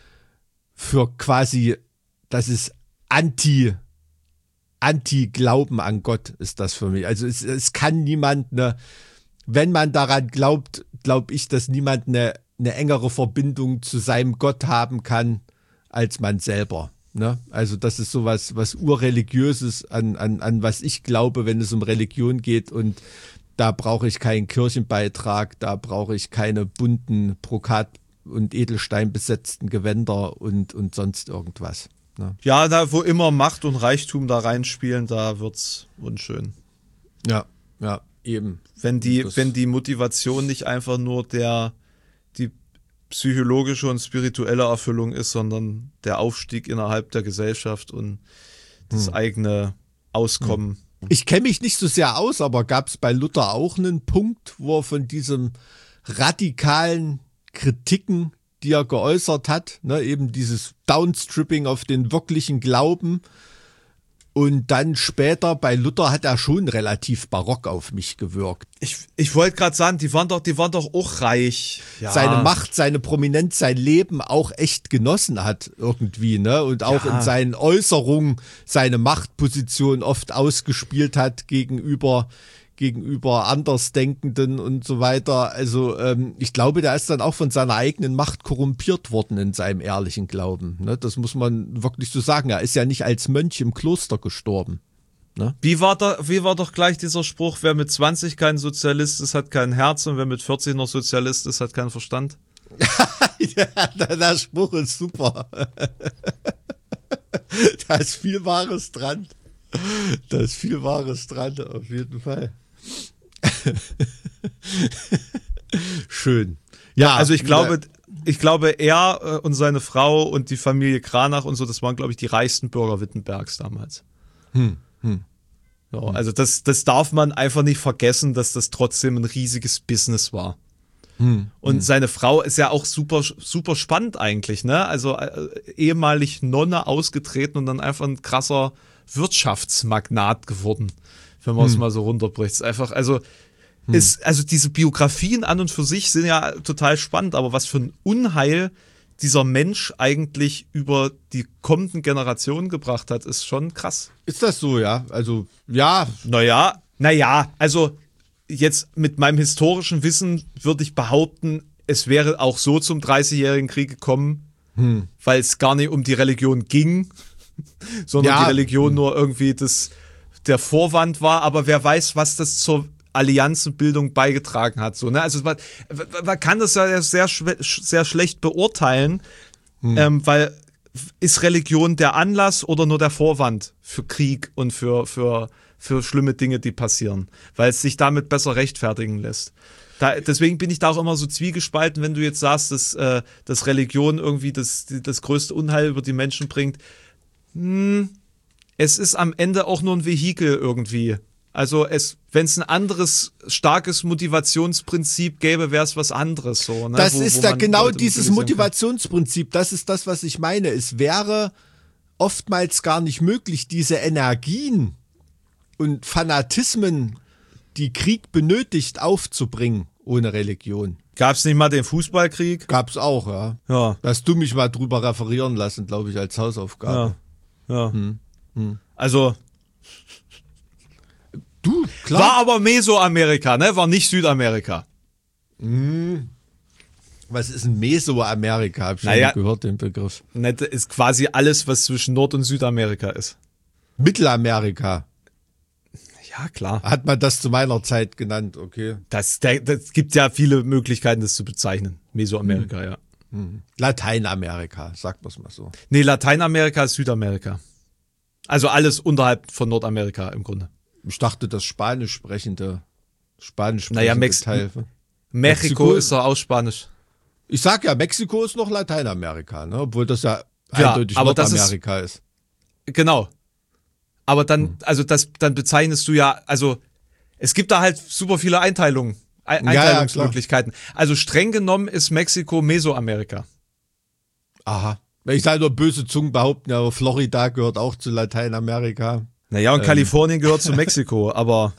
Speaker 3: für quasi, das ist anti, anti-Glauben an Gott ist das für mich. Also es, es kann niemand, eine, wenn man daran glaubt, glaube ich, dass niemand eine, eine engere Verbindung zu seinem Gott haben kann als man selber. Ne? Also das ist sowas, was urreligiöses an, an, an was ich glaube, wenn es um Religion geht, und da brauche ich keinen Kirchenbeitrag, da brauche ich keine bunten Brokat- und Edelstein besetzten Gewänder und, und sonst irgendwas. Ne?
Speaker 1: Ja, da wo immer Macht und Reichtum da reinspielen, da wird's unschön.
Speaker 3: Ja, ja, eben.
Speaker 1: Wenn die, wenn die Motivation nicht einfach nur der, die psychologische und spirituelle Erfüllung ist, sondern der Aufstieg innerhalb der Gesellschaft und das hm. eigene Auskommen.
Speaker 3: Ich kenne mich nicht so sehr aus, aber gab es bei Luther auch einen Punkt, wo er von diesem radikalen Kritiken, die er geäußert hat, ne, eben dieses Downstripping auf den wirklichen Glauben, und dann später bei Luther hat er schon relativ barock auf mich gewirkt.
Speaker 1: Ich, ich wollte gerade sagen, die waren doch, die waren doch auch reich.
Speaker 3: Ja. Seine Macht, seine Prominenz, sein Leben auch echt genossen hat irgendwie, ne? Und auch ja. in seinen Äußerungen seine Machtposition oft ausgespielt hat gegenüber gegenüber Andersdenkenden und so weiter. Also ähm, ich glaube, der ist dann auch von seiner eigenen Macht korrumpiert worden in seinem ehrlichen Glauben. Ne? Das muss man wirklich so sagen. Er ist ja nicht als Mönch im Kloster gestorben. Ne?
Speaker 1: Wie war da, wie war doch gleich dieser Spruch, wer mit zwanzig kein Sozialist ist, hat kein Herz, und wer mit vierzig noch Sozialist ist, hat keinen Verstand?
Speaker 3: Ja, der Spruch ist super. Da ist viel Wahres dran. Da ist viel Wahres dran, auf jeden Fall. Schön.
Speaker 1: Ja, also ich glaube, ich glaube, er und seine Frau und die Familie Kranach und so, das waren, glaube ich, die reichsten Bürger Wittenbergs damals.
Speaker 3: Hm, hm.
Speaker 1: Ja, also das, das darf man einfach nicht vergessen, dass das trotzdem ein riesiges Business war.
Speaker 3: Hm,
Speaker 1: und
Speaker 3: hm.
Speaker 1: seine Frau ist ja auch super, super spannend eigentlich, ne? Also äh, ehemalig Nonne ausgetreten und dann einfach ein krasser Wirtschaftsmagnat geworden, wenn man es hm. mal so runterbricht. Es ist einfach, also hm. ist, also diese Biografien an und für sich sind ja total spannend, aber was für ein Unheil dieser Mensch eigentlich über die kommenden Generationen gebracht hat, ist schon krass.
Speaker 3: Ist das so, ja? Also, ja.
Speaker 1: Naja, naja, also jetzt mit meinem historischen Wissen würde ich behaupten, es wäre auch so zum dreißigjährigen Krieg gekommen,
Speaker 3: hm.
Speaker 1: weil es gar nicht um die Religion ging, sondern
Speaker 3: ja.
Speaker 1: die Religion nur irgendwie das, der Vorwand war, aber wer weiß, was das zur Allianzenbildung beigetragen hat. So, ne? Also man, man kann das ja sehr, sehr schlecht beurteilen, hm. ähm, weil ist Religion der Anlass oder nur der Vorwand für Krieg und für, für, für schlimme Dinge, die passieren, weil es sich damit besser rechtfertigen lässt. Da, deswegen bin ich da auch immer so zwiegespalten, wenn du jetzt sagst, dass, äh, dass Religion irgendwie das, das größte Unheil über die Menschen bringt. Hm, es ist am Ende auch nur ein Vehikel irgendwie, Also es, wenn es ein anderes starkes Motivationsprinzip gäbe, wäre es was anderes so. Ne?
Speaker 3: Das
Speaker 1: wo,
Speaker 3: ist
Speaker 1: wo
Speaker 3: da
Speaker 1: man
Speaker 3: genau
Speaker 1: Leute
Speaker 3: dieses
Speaker 1: motivieren kann.
Speaker 3: Motivationsprinzip. Das ist das, was ich meine. Es wäre oftmals gar nicht möglich, diese Energien und Fanatismen, die Krieg benötigt, aufzubringen ohne Religion.
Speaker 1: Gab's nicht mal den Fußballkrieg?
Speaker 3: Gab's auch, ja.
Speaker 1: Ja,
Speaker 3: Hast du mich mal drüber referieren lassen, glaube ich, als Hausaufgabe.
Speaker 1: ja, ja. Also
Speaker 3: Du, klar.
Speaker 1: war aber Mesoamerika, ne? War nicht Südamerika.
Speaker 3: Was ist ein Mesoamerika? Hab ich schon
Speaker 1: Naja.
Speaker 3: gehört, den Begriff.
Speaker 1: Ne, das ist quasi alles, was zwischen Nord- und Südamerika ist.
Speaker 3: Mittelamerika.
Speaker 1: Ja, klar.
Speaker 3: Hat man das zu meiner Zeit genannt, okay.
Speaker 1: Das, der, das gibt ja viele Möglichkeiten, das zu bezeichnen. Mesoamerika, ja.
Speaker 3: Lateinamerika, sagt man es mal so.
Speaker 1: Nee, Lateinamerika ist Südamerika. Also alles unterhalb von Nordamerika im Grunde.
Speaker 3: Ich dachte, das spanisch sprechende, spanisch sprechende
Speaker 1: Naja, Mex-
Speaker 3: Teil.
Speaker 1: Mexiko,
Speaker 3: Mexiko-
Speaker 1: ist doch auch Spanisch.
Speaker 3: Ich sag ja, Mexiko ist noch Lateinamerika, ne? Obwohl das ja,
Speaker 1: Ja,
Speaker 3: eindeutig
Speaker 1: aber das ist-
Speaker 3: Nordamerika ist.
Speaker 1: Genau. Aber dann, also das, dann bezeichnest du ja, also es gibt da halt super viele Einteilungen, Ein-
Speaker 3: Ja, ja,
Speaker 1: Einteilungsmöglichkeiten. Also streng genommen ist Mexiko Mesoamerika.
Speaker 3: Aha. Ich sage nur, böse Zungen behaupten ja, Florida gehört auch zu Lateinamerika.
Speaker 1: Naja, und Kalifornien gehört zu Mexiko, aber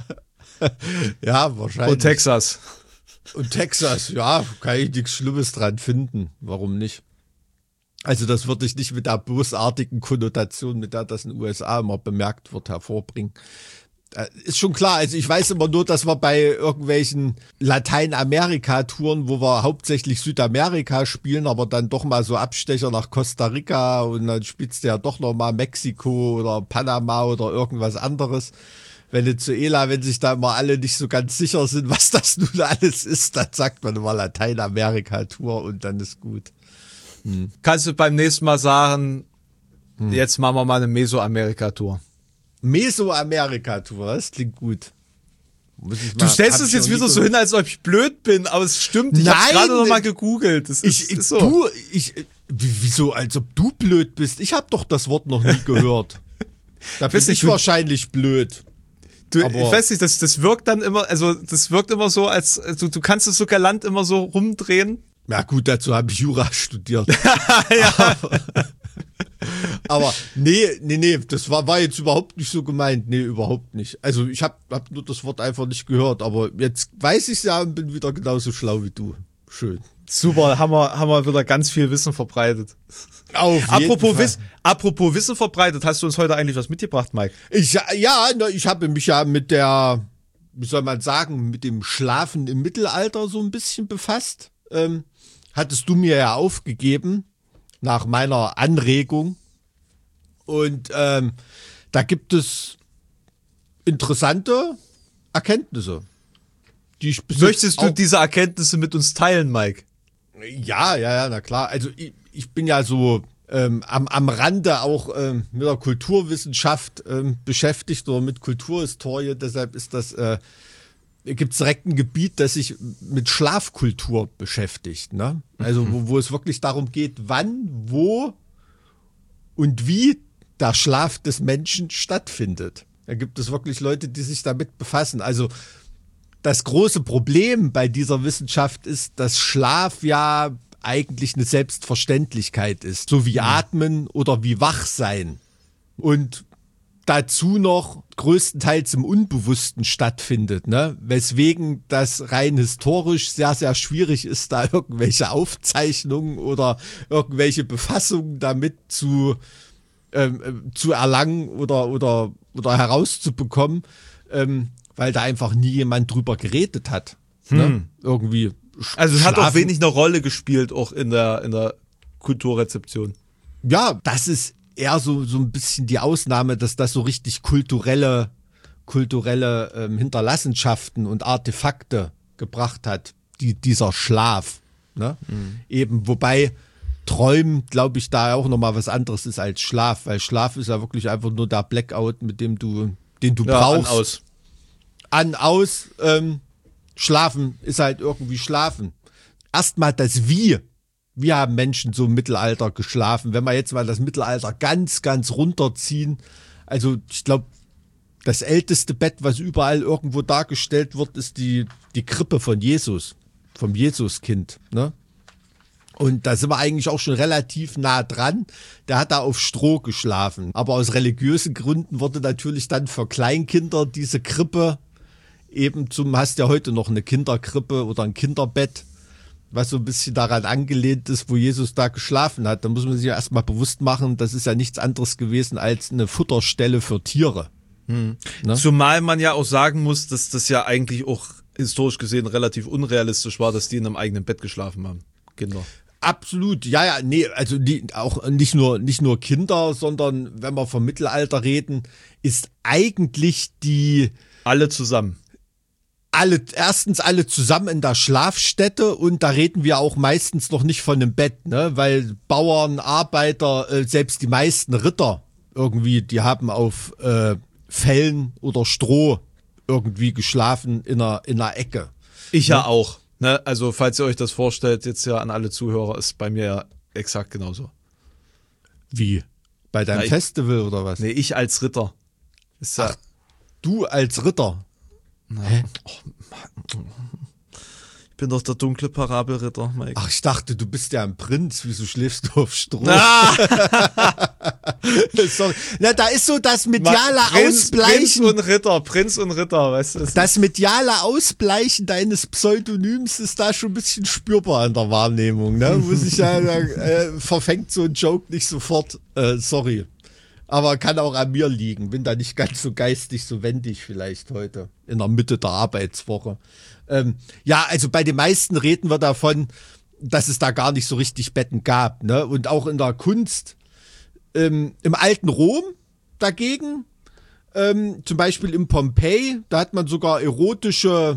Speaker 3: Ja, wahrscheinlich.
Speaker 1: und Texas.
Speaker 3: Und Texas, ja, kann ich nichts Schlimmes dran finden. Warum nicht? Also das würde ich nicht mit der bösartigen Konnotation, mit der das in den U S A immer bemerkt wird, hervorbringen. Äh, Ist schon klar, also ich weiß immer nur, dass wir bei irgendwelchen Lateinamerika-Touren, wo wir hauptsächlich Südamerika spielen, aber dann doch mal so Abstecher nach Costa Rica und dann spielst du ja doch noch mal Mexiko oder Panama oder irgendwas anderes. Venezuela, wenn sich da immer alle nicht so ganz sicher sind, was das nun alles ist, dann sagt man immer Lateinamerika-Tour und dann ist gut.
Speaker 1: Kannst du beim nächsten Mal sagen, jetzt machen wir mal eine Mesoamerika-Tour.
Speaker 3: Mesoamerika-Tour, das klingt gut. Muss ich
Speaker 1: Du
Speaker 3: mal-
Speaker 1: stellst
Speaker 3: hab
Speaker 1: es
Speaker 3: ich
Speaker 1: jetzt
Speaker 3: noch nie
Speaker 1: wieder so
Speaker 3: gehört.
Speaker 1: hin, als ob ich blöd bin, aber es stimmt. Ich hab's
Speaker 3: Nein,
Speaker 1: gerade noch mal
Speaker 3: ich-
Speaker 1: gegoogelt. Das ist,
Speaker 3: Ich, ich,
Speaker 1: ist so.
Speaker 3: du, ich, wie- wieso, als ob du blöd bist? Ich habe doch das Wort noch nie gehört. Da bin
Speaker 1: weiß nicht,
Speaker 3: ich
Speaker 1: du-
Speaker 3: wahrscheinlich blöd.
Speaker 1: Du,
Speaker 3: aber-
Speaker 1: ich weiß nicht, das, das wirkt dann immer, also das wirkt immer so, als also, du kannst es so galant immer so rumdrehen.
Speaker 3: Ja gut, dazu habe ich Jura studiert. Aber nee, nee, nee, das war, war jetzt überhaupt nicht so gemeint. Nee, überhaupt nicht. Also ich habe hab nur das Wort einfach nicht gehört, aber jetzt weiß ich ja und bin wieder genauso schlau wie du. Schön.
Speaker 1: Super, haben wir, haben wir wieder ganz viel Wissen verbreitet.
Speaker 3: Auf
Speaker 1: Apropos,
Speaker 3: jeden Fall.
Speaker 1: Wiss, apropos Wissen verbreitet, hast du uns heute eigentlich was mitgebracht, Mike?
Speaker 3: Ich, ja, na, ich habe mich ja mit der, wie soll man sagen, mit dem Schlafen im Mittelalter so ein bisschen befasst. Ähm, hattest du mir ja aufgegeben, nach meiner Anregung. Und ähm, da gibt es interessante Erkenntnisse, die ich bis
Speaker 1: Möchtest
Speaker 3: jetzt
Speaker 1: du
Speaker 3: auch-
Speaker 1: diese Erkenntnisse mit uns teilen, Mike?
Speaker 3: Ja, ja, ja, na klar. Also ich, ich bin ja so ähm, am, am Rande auch ähm, mit der Kulturwissenschaft ähm, beschäftigt oder mit Kulturhistorie. Deshalb ist das, äh, gibt es direkt ein Gebiet, das sich mit Schlafkultur beschäftigt. Ne? Also wo, wo es wirklich darum geht, wann, wo und wie der Schlaf des Menschen stattfindet. Da gibt es wirklich Leute, die sich damit befassen. Also das große Problem bei dieser Wissenschaft ist, dass Schlaf ja eigentlich eine Selbstverständlichkeit ist, so wie Atmen oder wie Wachsein. Und dazu noch größtenteils im Unbewussten stattfindet, ne? Weswegen das rein historisch sehr, sehr schwierig ist, da irgendwelche Aufzeichnungen oder irgendwelche Befassungen damit zu, ähm, zu erlangen oder, oder, oder herauszubekommen, ähm, weil da einfach nie jemand drüber geredet hat. Ne? Irgendwie.
Speaker 1: Also es hat auch
Speaker 3: Schlafen-
Speaker 1: wenig eine Rolle gespielt, auch in der, in der Kulturrezeption.
Speaker 3: Ja, das ist eher so, so ein bisschen die Ausnahme, dass das so richtig kulturelle, kulturelle ähm, Hinterlassenschaften und Artefakte gebracht hat, die, dieser Schlaf. Ne? Eben, wobei Träumen, glaube ich, da auch nochmal was anderes ist als Schlaf, weil Schlaf ist ja wirklich einfach nur der Blackout, mit dem du, den du
Speaker 1: Ja,
Speaker 3: brauchst.
Speaker 1: an, aus.
Speaker 3: An, aus, ähm, Schlafen ist halt irgendwie Schlafen. Erstmal das Wie. Wie haben Menschen so im Mittelalter geschlafen? Wenn wir jetzt mal das Mittelalter ganz, ganz runterziehen. Also ich glaube, das älteste Bett, was überall irgendwo dargestellt wird, ist die, die Krippe von Jesus, vom Jesuskind, ne? Und da sind wir eigentlich auch schon relativ nah dran. Der hat da auf Stroh geschlafen. Aber aus religiösen Gründen wurde natürlich dann für Kleinkinder diese Krippe eben zum, hast ja heute noch eine Kinderkrippe oder ein Kinderbett, was so ein bisschen daran angelehnt ist, wo Jesus da geschlafen hat. Da muss man sich ja erstmal bewusst machen, das ist ja nichts anderes gewesen als eine Futterstelle für Tiere.
Speaker 1: Hm.
Speaker 3: Ne?
Speaker 1: Zumal man ja auch sagen muss, dass das ja eigentlich auch historisch gesehen relativ unrealistisch war, dass die in einem eigenen Bett geschlafen haben. Kinder.
Speaker 3: Absolut, ja, ja, nee, also die, auch nicht nur, nicht nur Kinder, sondern wenn wir vom Mittelalter reden, ist eigentlich die
Speaker 1: Alle zusammen.
Speaker 3: alle, erstens alle zusammen in der Schlafstätte und da reden wir auch meistens noch nicht von einem Bett, ne, weil Bauern, Arbeiter, äh, selbst die meisten Ritter irgendwie, die haben auf äh, Fellen oder Stroh irgendwie geschlafen in einer, in einer Ecke.
Speaker 1: Ich ja, ja auch. Ne, also falls ihr euch das vorstellt, jetzt ja an alle Zuhörer, ist bei mir ja exakt genauso.
Speaker 3: Wie? Bei deinem
Speaker 1: Na, ich,
Speaker 3: Festival oder was?
Speaker 1: Nee, ich als Ritter. Ist ja,
Speaker 3: Ach, du als Ritter?
Speaker 1: Na, Hä? Oh, ich bin doch der dunkle Parabelritter, Mike.
Speaker 3: Ach, ich dachte, du bist ja ein Prinz. Wieso schläfst du auf Stroh?
Speaker 1: Ah!
Speaker 3: Sorry. Na, da ist so das mediale
Speaker 1: Prinz,
Speaker 3: Ausbleichen.
Speaker 1: Prinz und Ritter, Prinz und Ritter, weißt du? Das,
Speaker 3: das mediale Ausbleichen deines Pseudonyms ist da schon ein bisschen spürbar in der Wahrnehmung. Ne? Muss ich ja, äh, verfängt so ein Joke nicht sofort. Äh, sorry. Aber kann auch an mir liegen. Bin da nicht ganz so geistig, so wendig vielleicht heute. In der Mitte der Arbeitswoche. Ähm, ja, also bei den meisten reden wir davon, dass es da gar nicht so richtig Betten gab. Ne? Und auch in der Kunst, ähm, im alten Rom dagegen, ähm, zum Beispiel in Pompeji, da hat man sogar erotische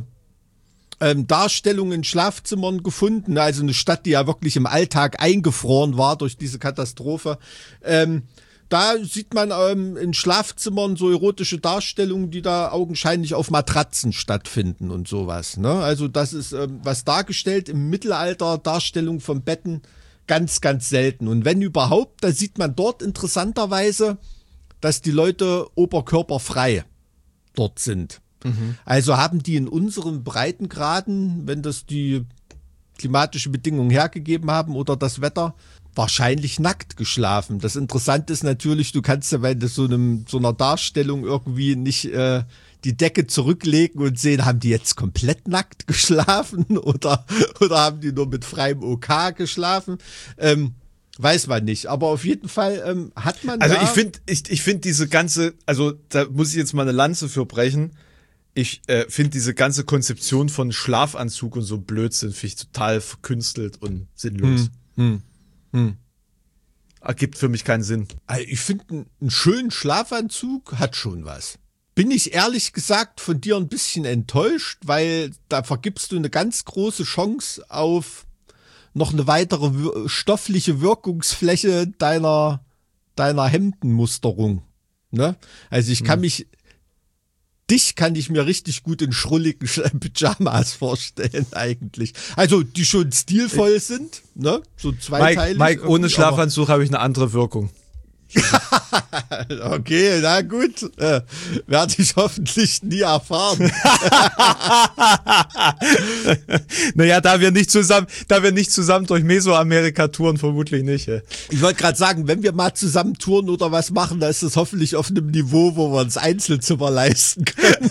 Speaker 3: ähm, Darstellungen in Schlafzimmern gefunden. Also eine Stadt, die ja wirklich im Alltag eingefroren war durch diese Katastrophe. Ähm, Da sieht man ähm, in Schlafzimmern so erotische Darstellungen, die da augenscheinlich auf Matratzen stattfinden und sowas. Ne? Also das ist ähm, was dargestellt im Mittelalter, Darstellung von Betten, ganz, ganz selten. Und wenn überhaupt, da sieht man dort interessanterweise, dass die Leute oberkörperfrei dort sind. Mhm. Also haben die in unseren Breitengraden, wenn das die klimatische Bedingungen hergegeben haben oder das Wetter, wahrscheinlich nackt geschlafen. Das Interessante ist natürlich, du kannst ja bei so, einem, so einer Darstellung irgendwie nicht äh, die Decke zurücklegen und sehen, haben die jetzt komplett nackt geschlafen oder, oder haben die nur mit freiem OK geschlafen? Ähm, weiß man nicht. Aber auf jeden Fall ähm, hat man
Speaker 1: Also
Speaker 3: da
Speaker 1: ich finde ich, ich finde diese ganze, also da muss ich jetzt mal eine Lanze für brechen. Ich äh, finde diese ganze Konzeption von Schlafanzug und so Blödsinn finde ich total verkünstelt und sinnlos.
Speaker 3: Hm, hm. Hm.
Speaker 1: Ergibt für mich keinen Sinn.
Speaker 3: Also ich finde, einen schönen Schlafanzug hat schon was. Bin ich ehrlich gesagt von dir ein bisschen enttäuscht, weil da vergibst du eine ganz große Chance auf noch eine weitere wir- stoffliche Wirkungsfläche deiner, deiner Hemdenmusterung. Ne? Also ich kann hm. mich Dich kann ich mir richtig gut in schrulligen Pyjamas vorstellen eigentlich. Also die schon stilvoll sind, ne? So zweiteilig.
Speaker 1: Mike, Mike ohne Schlafanzug habe ich eine andere Wirkung.
Speaker 3: Okay, na gut. Äh, werde ich hoffentlich nie erfahren.
Speaker 1: Naja, da wir nicht zusammen, da wir nicht zusammen durch Mesoamerika touren, vermutlich nicht. Ey.
Speaker 3: Ich wollte gerade sagen, wenn wir mal zusammen touren oder was machen, dann ist das hoffentlich auf einem Niveau, wo wir uns Einzelzimmer leisten können.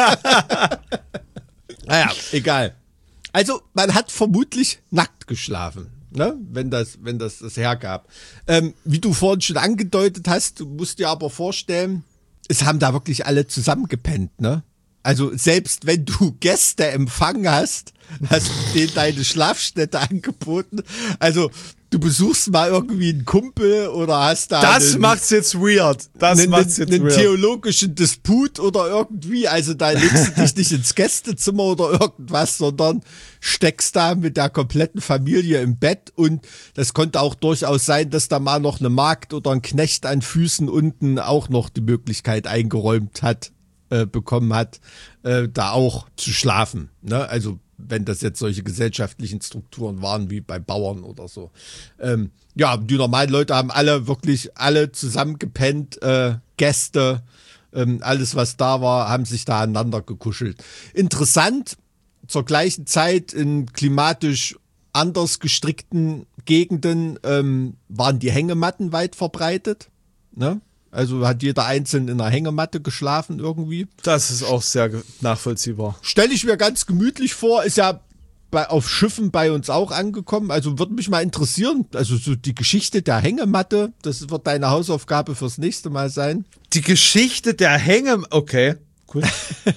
Speaker 3: Naja, egal. Also, man hat vermutlich nackt geschlafen. Ne, wenn das, wenn das das hergab. Ähm, wie du vorhin schon angedeutet hast, du musst dir aber vorstellen, es haben da wirklich alle zusammengepennt, ne? Also selbst wenn du Gäste empfangen hast, hast du denen deine Schlafstätte angeboten. Also du besuchst mal irgendwie einen Kumpel oder hast da
Speaker 1: Das
Speaker 3: einen,
Speaker 1: macht's jetzt weird. Das
Speaker 3: einen,
Speaker 1: macht's jetzt
Speaker 3: einen
Speaker 1: weird.
Speaker 3: theologischen Disput oder irgendwie. Also da legst du dich nicht ins Gästezimmer oder irgendwas, sondern steckst da mit der kompletten Familie im Bett. Und das konnte auch durchaus sein, dass da mal noch eine Magd oder ein Knecht an Füßen unten auch noch die Möglichkeit eingeräumt hat, äh, bekommen hat, äh, da auch zu schlafen. Ne? Also wenn das jetzt solche gesellschaftlichen Strukturen waren wie bei Bauern oder so. Ähm, ja, die normalen Leute haben alle wirklich alle zusammen gepennt, äh, Gäste, Ähm, alles, was da war, haben sich da aneinander gekuschelt. Interessant, zur gleichen Zeit in klimatisch anders gestrickten Gegenden ähm, waren die Hängematten weit verbreitet. Ne? Also hat jeder einzeln in einer Hängematte geschlafen irgendwie.
Speaker 1: Das ist auch sehr ge- nachvollziehbar.
Speaker 3: Stelle ich mir ganz gemütlich vor, ist ja bei, auf Schiffen bei uns auch angekommen. Also würde mich mal interessieren, also so die Geschichte der Hängematte, das wird deine Hausaufgabe fürs nächste Mal sein.
Speaker 1: Die Geschichte der Hänge... Okay, cool.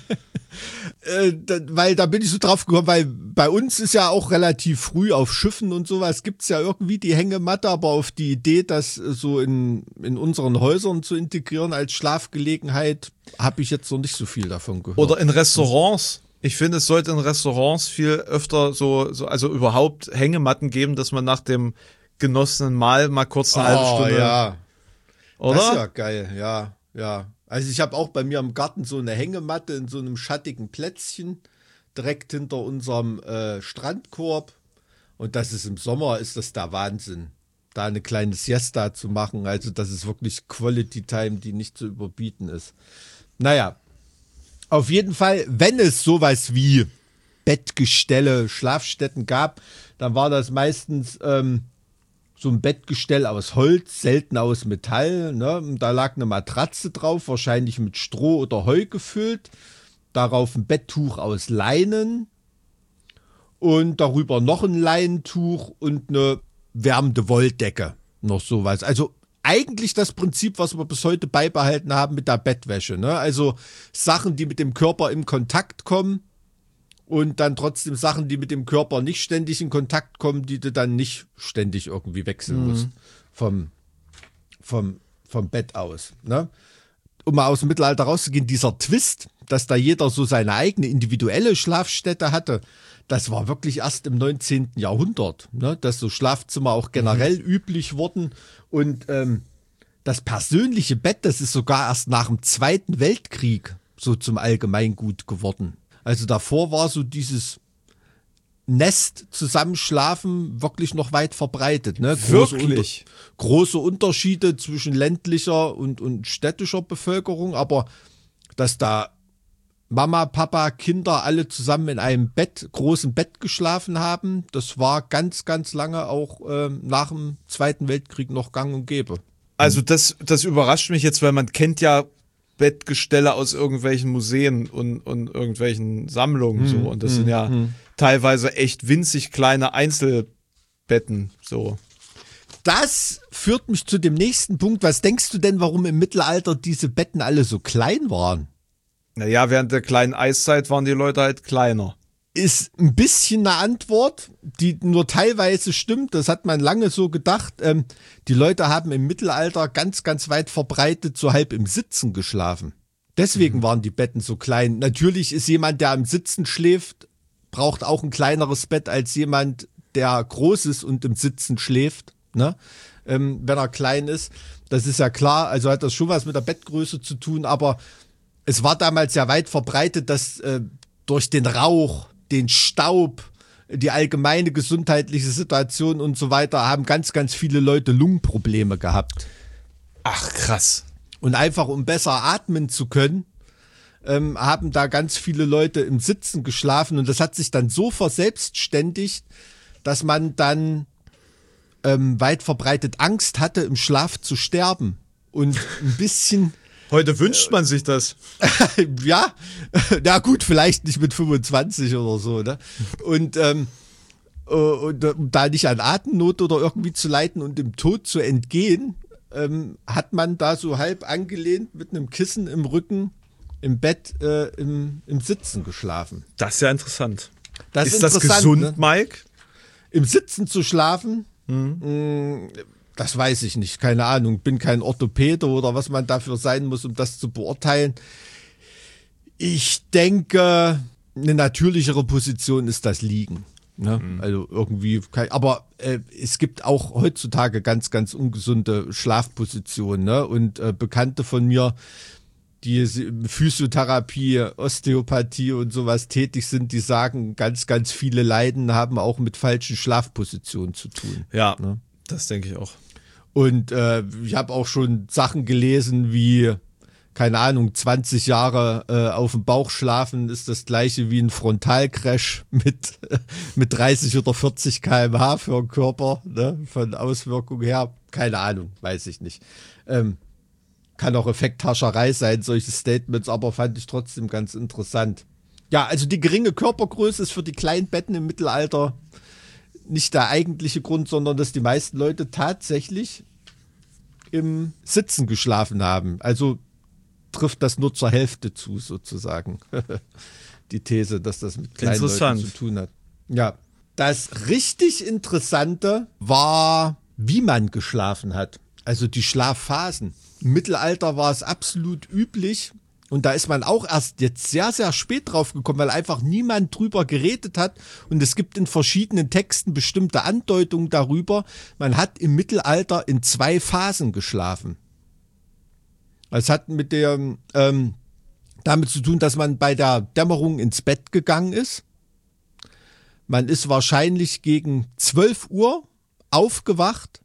Speaker 3: Äh, da, weil da bin ich so drauf gekommen, weil bei uns ist ja auch relativ früh auf Schiffen und sowas gibt's ja irgendwie die Hängematte, aber auf die Idee, das so in, in unseren Häusern zu integrieren als Schlafgelegenheit, habe ich jetzt noch nicht so viel davon gehört.
Speaker 1: Oder in Restaurants. Ich finde, es sollte in Restaurants viel öfter so, so also überhaupt Hängematten geben, dass man nach dem genossenen Mahl mal kurz eine halbe Stunde...
Speaker 3: Ja.
Speaker 1: Oder?
Speaker 3: Das ist ja geil, ja, ja. Also ich habe auch bei mir im Garten so eine Hängematte in so einem schattigen Plätzchen, direkt hinter unserem äh, Strandkorb. Und das ist im Sommer, ist das der Wahnsinn, da eine kleine Siesta zu machen. Also das ist wirklich Quality Time, die nicht zu überbieten ist. Naja, auf jeden Fall, wenn es sowas wie Bettgestelle, Schlafstätten gab, dann war das meistens... Ähm, so ein Bettgestell aus Holz, selten aus Metall. Ne? Da lag eine Matratze drauf, wahrscheinlich mit Stroh oder Heu gefüllt. Darauf ein Betttuch aus Leinen und darüber noch ein Leinentuch und eine wärmende Wolldecke. Noch sowas. Also eigentlich das Prinzip, was wir bis heute beibehalten haben mit der Bettwäsche. Ne? Also Sachen, die mit dem Körper in Kontakt kommen. Und dann trotzdem Sachen, die mit dem Körper nicht ständig in Kontakt kommen, die du dann nicht ständig irgendwie wechseln mhm. musst vom, vom, vom Bett aus. Ne? Um mal aus dem Mittelalter rauszugehen, dieser Twist, dass da jeder so seine eigene individuelle Schlafstätte hatte, das war wirklich erst im neunzehnten Jahrhundert, ne? Dass so Schlafzimmer auch generell mhm. üblich wurden. Und ähm, das persönliche Bett, das ist sogar erst nach dem Zweiten Weltkrieg so zum Allgemeingut geworden. Also davor war so dieses Nest zusammenschlafen wirklich noch weit verbreitet. Ne? Große
Speaker 1: Wirklich?
Speaker 3: Unter- große Unterschiede zwischen ländlicher und, und städtischer Bevölkerung, aber dass da Mama, Papa, Kinder alle zusammen in einem Bett, großen Bett geschlafen haben, das war ganz, ganz lange auch äh, nach dem Zweiten Weltkrieg noch gang und gäbe.
Speaker 1: Also das, das überrascht mich jetzt, weil man kennt ja Bettgestelle aus irgendwelchen Museen und, und irgendwelchen Sammlungen hm, so und das hm, sind ja hm. teilweise echt winzig kleine Einzelbetten so.
Speaker 3: Das führt mich zu dem nächsten Punkt. Was denkst du denn, warum im Mittelalter diese Betten alle so klein waren?
Speaker 1: Naja, während der kleinen Eiszeit waren die Leute halt kleiner.
Speaker 3: Ist ein bisschen eine Antwort, die nur teilweise stimmt. Das hat man lange so gedacht. Ähm, die Leute haben im Mittelalter ganz, ganz weit verbreitet so halb im Sitzen geschlafen. Deswegen mhm. waren die Betten so klein. Natürlich ist jemand, der am Sitzen schläft, braucht auch ein kleineres Bett als jemand, der groß ist und im Sitzen schläft, ne? Ähm, wenn er klein ist. Das ist ja klar. Also hat das schon was mit der Bettgröße zu tun. Aber es war damals ja weit verbreitet, dass äh, durch den Rauch, den Staub, die allgemeine gesundheitliche Situation und so weiter, haben ganz, ganz viele Leute Lungenprobleme gehabt.
Speaker 1: Ach, krass.
Speaker 3: Und einfach, um besser atmen zu können, ähm, haben da ganz viele Leute im Sitzen geschlafen. Und das hat sich dann so verselbstständigt, dass man dann ähm, weit verbreitet Angst hatte, im Schlaf zu sterben. Und ein bisschen...
Speaker 1: Heute wünscht man sich das.
Speaker 3: Ja, na gut, vielleicht nicht mit fünfundzwanzig oder so, ne? Und, ähm, und um da nicht an Atemnot oder irgendwie zu leiden und dem Tod zu entgehen, ähm, hat man da so halb angelehnt mit einem Kissen im Rücken im Bett äh, im, im Sitzen geschlafen.
Speaker 1: Das ist ja interessant.
Speaker 3: Das
Speaker 1: ist
Speaker 3: ist
Speaker 1: das gesund, ne? Mike?
Speaker 3: Im Sitzen zu schlafen?
Speaker 1: Mhm.
Speaker 3: Mh, Das weiß ich nicht, keine Ahnung. Bin kein Orthopäde oder was man dafür sein muss, um das zu beurteilen. Ich denke, eine natürlichere Position ist das Liegen. Ne? Mhm. Also irgendwie, kein, aber äh, es gibt auch heutzutage ganz, ganz ungesunde Schlafpositionen. Ne? Und äh, Bekannte von mir, die Physiotherapie, Osteopathie und sowas tätig sind, die sagen, ganz, ganz viele Leiden haben auch mit falschen Schlafpositionen zu tun.
Speaker 1: Ja,
Speaker 3: ne?
Speaker 1: Das denke ich auch.
Speaker 3: Und äh, ich habe auch schon Sachen gelesen wie, keine Ahnung, zwanzig Jahre äh, auf dem Bauch schlafen ist das gleiche wie ein Frontalcrash mit, mit dreißig oder vierzig Kilometer pro Stunde für den Körper, ne? Von Auswirkungen her. Keine Ahnung, weiß ich nicht. Ähm, kann auch Effekthascherei sein, solche Statements, aber fand ich trotzdem ganz interessant. Ja, also die geringe Körpergröße ist für die kleinen Betten im Mittelalter nicht der eigentliche Grund, sondern dass die meisten Leute tatsächlich im Sitzen geschlafen haben. Also trifft das nur zur Hälfte zu, sozusagen. Die These, dass das mit kleinen Leuten zu tun hat. Ja, das richtig Interessante war, wie man geschlafen hat. Also die Schlafphasen. Im Mittelalter war es absolut üblich, und da ist man auch erst jetzt sehr, sehr spät drauf gekommen, weil einfach niemand drüber geredet hat. Und es gibt in verschiedenen Texten bestimmte Andeutungen darüber. Man hat im Mittelalter in zwei Phasen geschlafen. Es hat mit der, ähm, damit zu tun, dass man bei der Dämmerung ins Bett gegangen ist. Man ist wahrscheinlich gegen zwölf Uhr aufgewacht,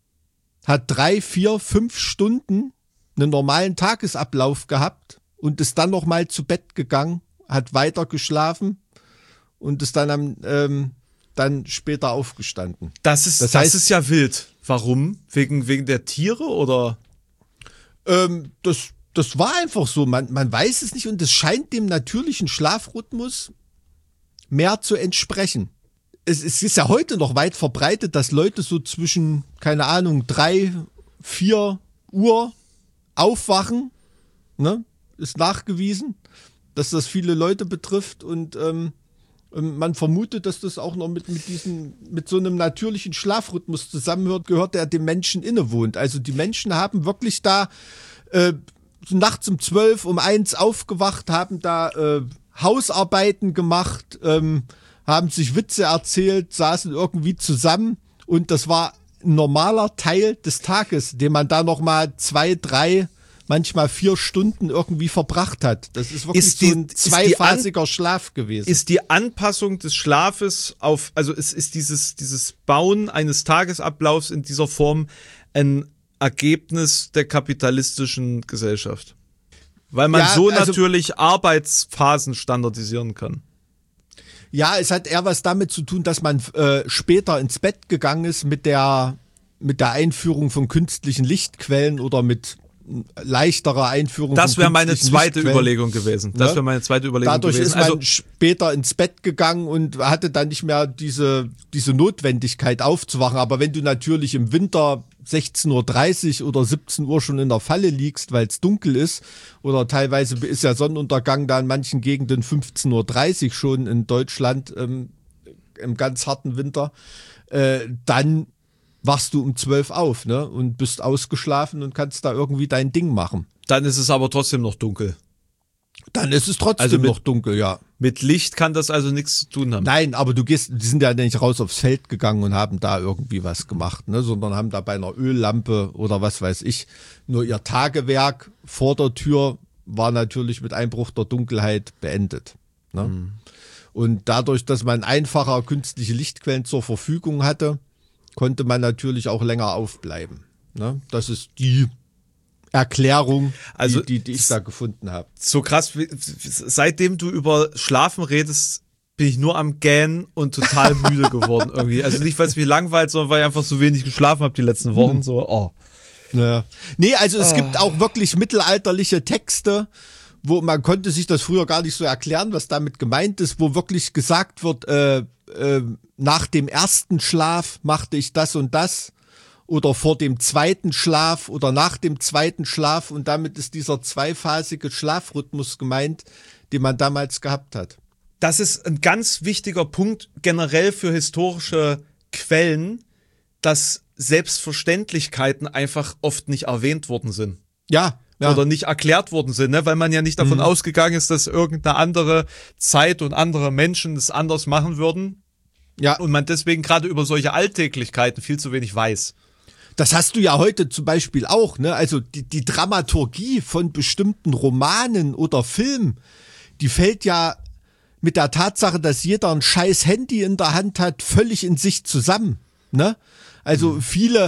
Speaker 3: hat drei, vier, fünf Stunden einen normalen Tagesablauf gehabt und ist dann nochmal zu Bett gegangen, hat weiter geschlafen und ist dann am, ähm, dann später aufgestanden.
Speaker 1: Das ist, das, das heißt, ist ja wild. Warum? Wegen, wegen der Tiere oder?
Speaker 3: Ähm, das, das war einfach so. Man, man weiß es nicht und es scheint dem natürlichen Schlafrhythmus mehr zu entsprechen. Es, es ist ja heute noch weit verbreitet, dass Leute so zwischen, keine Ahnung, drei, vier Uhr aufwachen, ne? Ist nachgewiesen, dass das viele Leute betrifft und ähm, man vermutet, dass das auch noch mit, mit diesem, mit so einem natürlichen Schlafrhythmus zusammenhört, gehört, der dem Menschen innewohnt. Also die Menschen haben wirklich da äh, nachts um zwölf, um eins aufgewacht, haben da äh, Hausarbeiten gemacht, ähm, haben sich Witze erzählt, saßen irgendwie zusammen und das war ein normaler Teil des Tages, den man da noch mal zwei, drei, manchmal vier Stunden irgendwie verbracht hat. Das ist wirklich ist die, so ein zweiphasiger Schlaf gewesen.
Speaker 1: Ist die Anpassung des Schlafes auf, also es ist dieses, dieses Bauen eines Tagesablaufs in dieser Form ein Ergebnis der kapitalistischen Gesellschaft? Weil man ja, so also, natürlich Arbeitsphasen standardisieren kann.
Speaker 3: Ja, es hat eher was damit zu tun, dass man äh, später ins Bett gegangen ist mit der, mit der Einführung von künstlichen Lichtquellen oder mit leichterer Einführung
Speaker 1: das
Speaker 3: von künstlichen Lichtquellen.
Speaker 1: Das wäre meine zweite Überlegung gewesen. Das wäre meine zweite Überlegung
Speaker 3: Dadurch
Speaker 1: gewesen.
Speaker 3: Dadurch ist man also, später ins Bett gegangen und hatte dann nicht mehr diese, diese Notwendigkeit aufzuwachen. Aber wenn du natürlich im Winter sechzehn Uhr dreißig oder siebzehn Uhr schon in der Falle liegst, weil es dunkel ist, oder teilweise ist ja Sonnenuntergang da in manchen Gegenden fünfzehn Uhr dreißig schon in Deutschland ähm, im ganz harten Winter, äh, dann wachst du um zwölf auf, ne, und bist ausgeschlafen und kannst da irgendwie dein Ding machen.
Speaker 1: Dann ist es aber trotzdem noch dunkel.
Speaker 3: Dann ist es trotzdem
Speaker 1: also mit,
Speaker 3: noch dunkel, ja.
Speaker 1: Mit Licht kann das also nichts zu tun haben.
Speaker 3: Nein, aber du gehst, die sind ja nicht raus aufs Feld gegangen und haben da irgendwie was gemacht, ne, sondern haben da bei einer Öllampe oder was weiß ich, nur ihr Tagewerk vor der Tür war natürlich mit Einbruch der Dunkelheit beendet, ne. Mhm. Und dadurch, dass man einfacher künstliche Lichtquellen zur Verfügung hatte, konnte man natürlich auch länger aufbleiben. Ne? Das ist die Erklärung,
Speaker 1: also,
Speaker 3: die, die, die ich da gefunden habe.
Speaker 1: So krass, seitdem du über Schlafen redest, bin ich nur am Gähnen und total müde geworden irgendwie. Also nicht, weil es mich langweilt, sondern weil ich einfach so wenig geschlafen habe die letzten Wochen. Hm. So, oh.
Speaker 3: Ja. Nee, also es
Speaker 1: oh.
Speaker 3: gibt auch wirklich mittelalterliche Texte, wo man konnte sich das früher gar nicht so erklären, was damit gemeint ist, wo wirklich gesagt wird, äh, äh, nach dem ersten Schlaf machte ich das und das oder vor dem zweiten Schlaf oder nach dem zweiten Schlaf und damit ist dieser zweiphasige Schlafrhythmus gemeint, den man damals gehabt hat.
Speaker 1: Das ist ein ganz wichtiger Punkt generell für historische Quellen, dass Selbstverständlichkeiten einfach oft nicht erwähnt worden sind.
Speaker 3: Ja. Ja.
Speaker 1: Oder nicht erklärt worden sind, ne? Weil man ja nicht davon mhm. ausgegangen ist, dass irgendeine andere Zeit und andere Menschen es anders machen würden.
Speaker 3: Ja.
Speaker 1: Und man deswegen gerade über solche Alltäglichkeiten viel zu wenig weiß.
Speaker 3: Das hast du ja heute zum Beispiel auch, ne? Also die, die Dramaturgie von bestimmten Romanen oder Filmen, die fällt ja mit der Tatsache, dass jeder ein scheiß Handy in der Hand hat, völlig in sich zusammen, ne? Also mhm. viele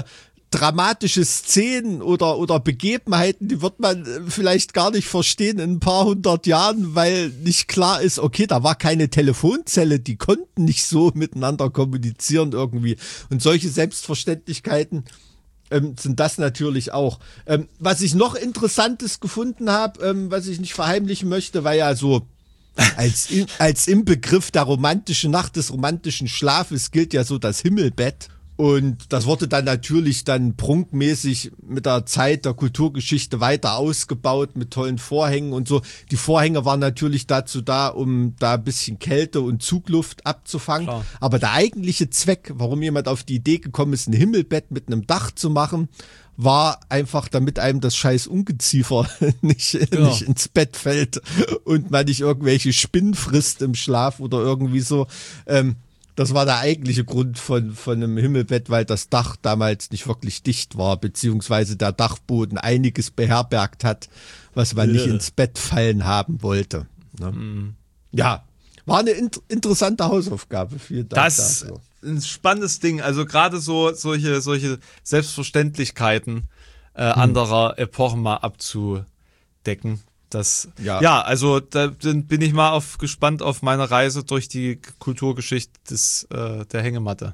Speaker 3: dramatische Szenen oder, oder Begebenheiten, die wird man vielleicht gar nicht verstehen in ein paar hundert Jahren, weil nicht klar ist, okay, da war keine Telefonzelle, die konnten nicht so miteinander kommunizieren irgendwie. Und solche Selbstverständlichkeiten ähm, sind das natürlich auch. Ähm, was ich noch Interessantes gefunden habe, ähm, was ich nicht verheimlichen möchte, weil ja so als, als im Begriff der romantischen Nacht, des romantischen Schlafes gilt ja so das Himmelbett. Und das wurde dann natürlich dann prunkmäßig mit der Zeit der Kulturgeschichte weiter ausgebaut mit tollen Vorhängen und so. Die Vorhänge waren natürlich dazu da, um da ein bisschen Kälte und Zugluft abzufangen. Klar. Aber der eigentliche Zweck, warum jemand auf die Idee gekommen ist, ein Himmelbett mit einem Dach zu machen, war einfach, damit einem das scheiß Ungeziefer nicht, ja. nicht ins Bett fällt und man nicht irgendwelche Spinnen frisst im Schlaf oder irgendwie so. Ähm, Das war der eigentliche Grund von, von einem Himmelbett, weil das Dach damals nicht wirklich dicht war, beziehungsweise der Dachboden einiges beherbergt hat, was man ja. nicht ins Bett fallen haben wollte. Ne? Mhm. Ja, war eine int- interessante Hausaufgabe. Vielen Dank
Speaker 1: das
Speaker 3: dafür.
Speaker 1: Ist ein spannendes Ding. Also gerade so solche, solche Selbstverständlichkeiten äh, hm. anderer Epochen mal abzudecken. Das, ja. ja, also da bin ich mal auf, gespannt auf meine Reise durch die Kulturgeschichte des, äh, der Hängematte.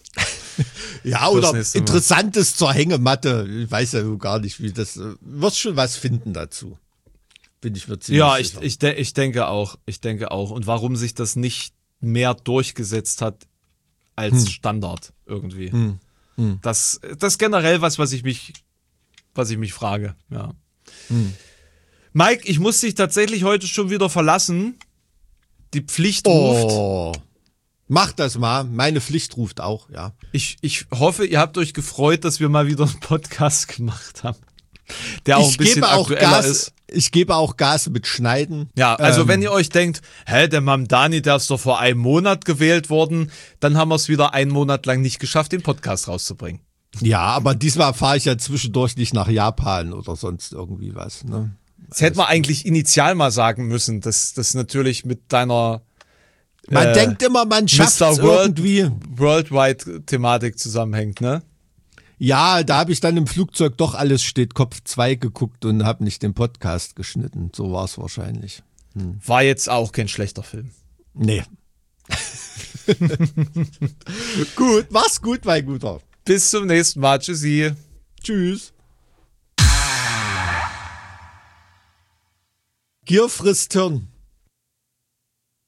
Speaker 3: Ja, oder Interessantes zur Hängematte. Ich weiß ja gar nicht, wie das. Du wirst schon was finden dazu. Bin ich mir ziemlich
Speaker 1: Ja,
Speaker 3: sicher.
Speaker 1: ich, ich, de- ich denke auch. Ich denke auch. Und warum sich das nicht mehr durchgesetzt hat als hm. Standard irgendwie. Hm. Hm. Das, das ist generell was, was ich mich, was ich mich frage. Ja. Hm. Mike, ich muss dich tatsächlich heute schon wieder verlassen. Die Pflicht ruft.
Speaker 3: Oh, mach das mal. Meine Pflicht ruft auch, ja.
Speaker 1: Ich, ich hoffe, ihr habt euch gefreut, dass wir mal wieder einen Podcast gemacht haben, der auch
Speaker 3: ich
Speaker 1: ein bisschen
Speaker 3: gebe auch
Speaker 1: aktueller
Speaker 3: Gas,
Speaker 1: ist.
Speaker 3: Ich gebe auch Gas mit Schneiden.
Speaker 1: Ja, also
Speaker 3: ähm,
Speaker 1: wenn ihr euch denkt, hä, der Mamdani, der ist doch vor einem Monat gewählt worden, dann haben wir es wieder einen Monat lang nicht geschafft, den Podcast rauszubringen.
Speaker 3: Ja, aber diesmal fahre ich ja zwischendurch nicht nach Japan oder sonst irgendwie was, ne?
Speaker 1: Das hätte man eigentlich initial mal sagen müssen, dass das natürlich mit deiner
Speaker 3: Man
Speaker 1: äh,
Speaker 3: denkt immer, man schafft es irgendwie.
Speaker 1: Worldwide-Thematik zusammenhängt, ne?
Speaker 3: Ja, da habe ich dann im Flugzeug doch Alles steht Kopf zwei geguckt und habe nicht den Podcast geschnitten. So war es wahrscheinlich.
Speaker 1: Hm. War jetzt auch kein schlechter Film.
Speaker 3: Nee. Gut, mach's gut, mein Guter.
Speaker 1: Bis zum nächsten Mal. Tschüssi.
Speaker 3: Tschüss. Gier frisst Hirn.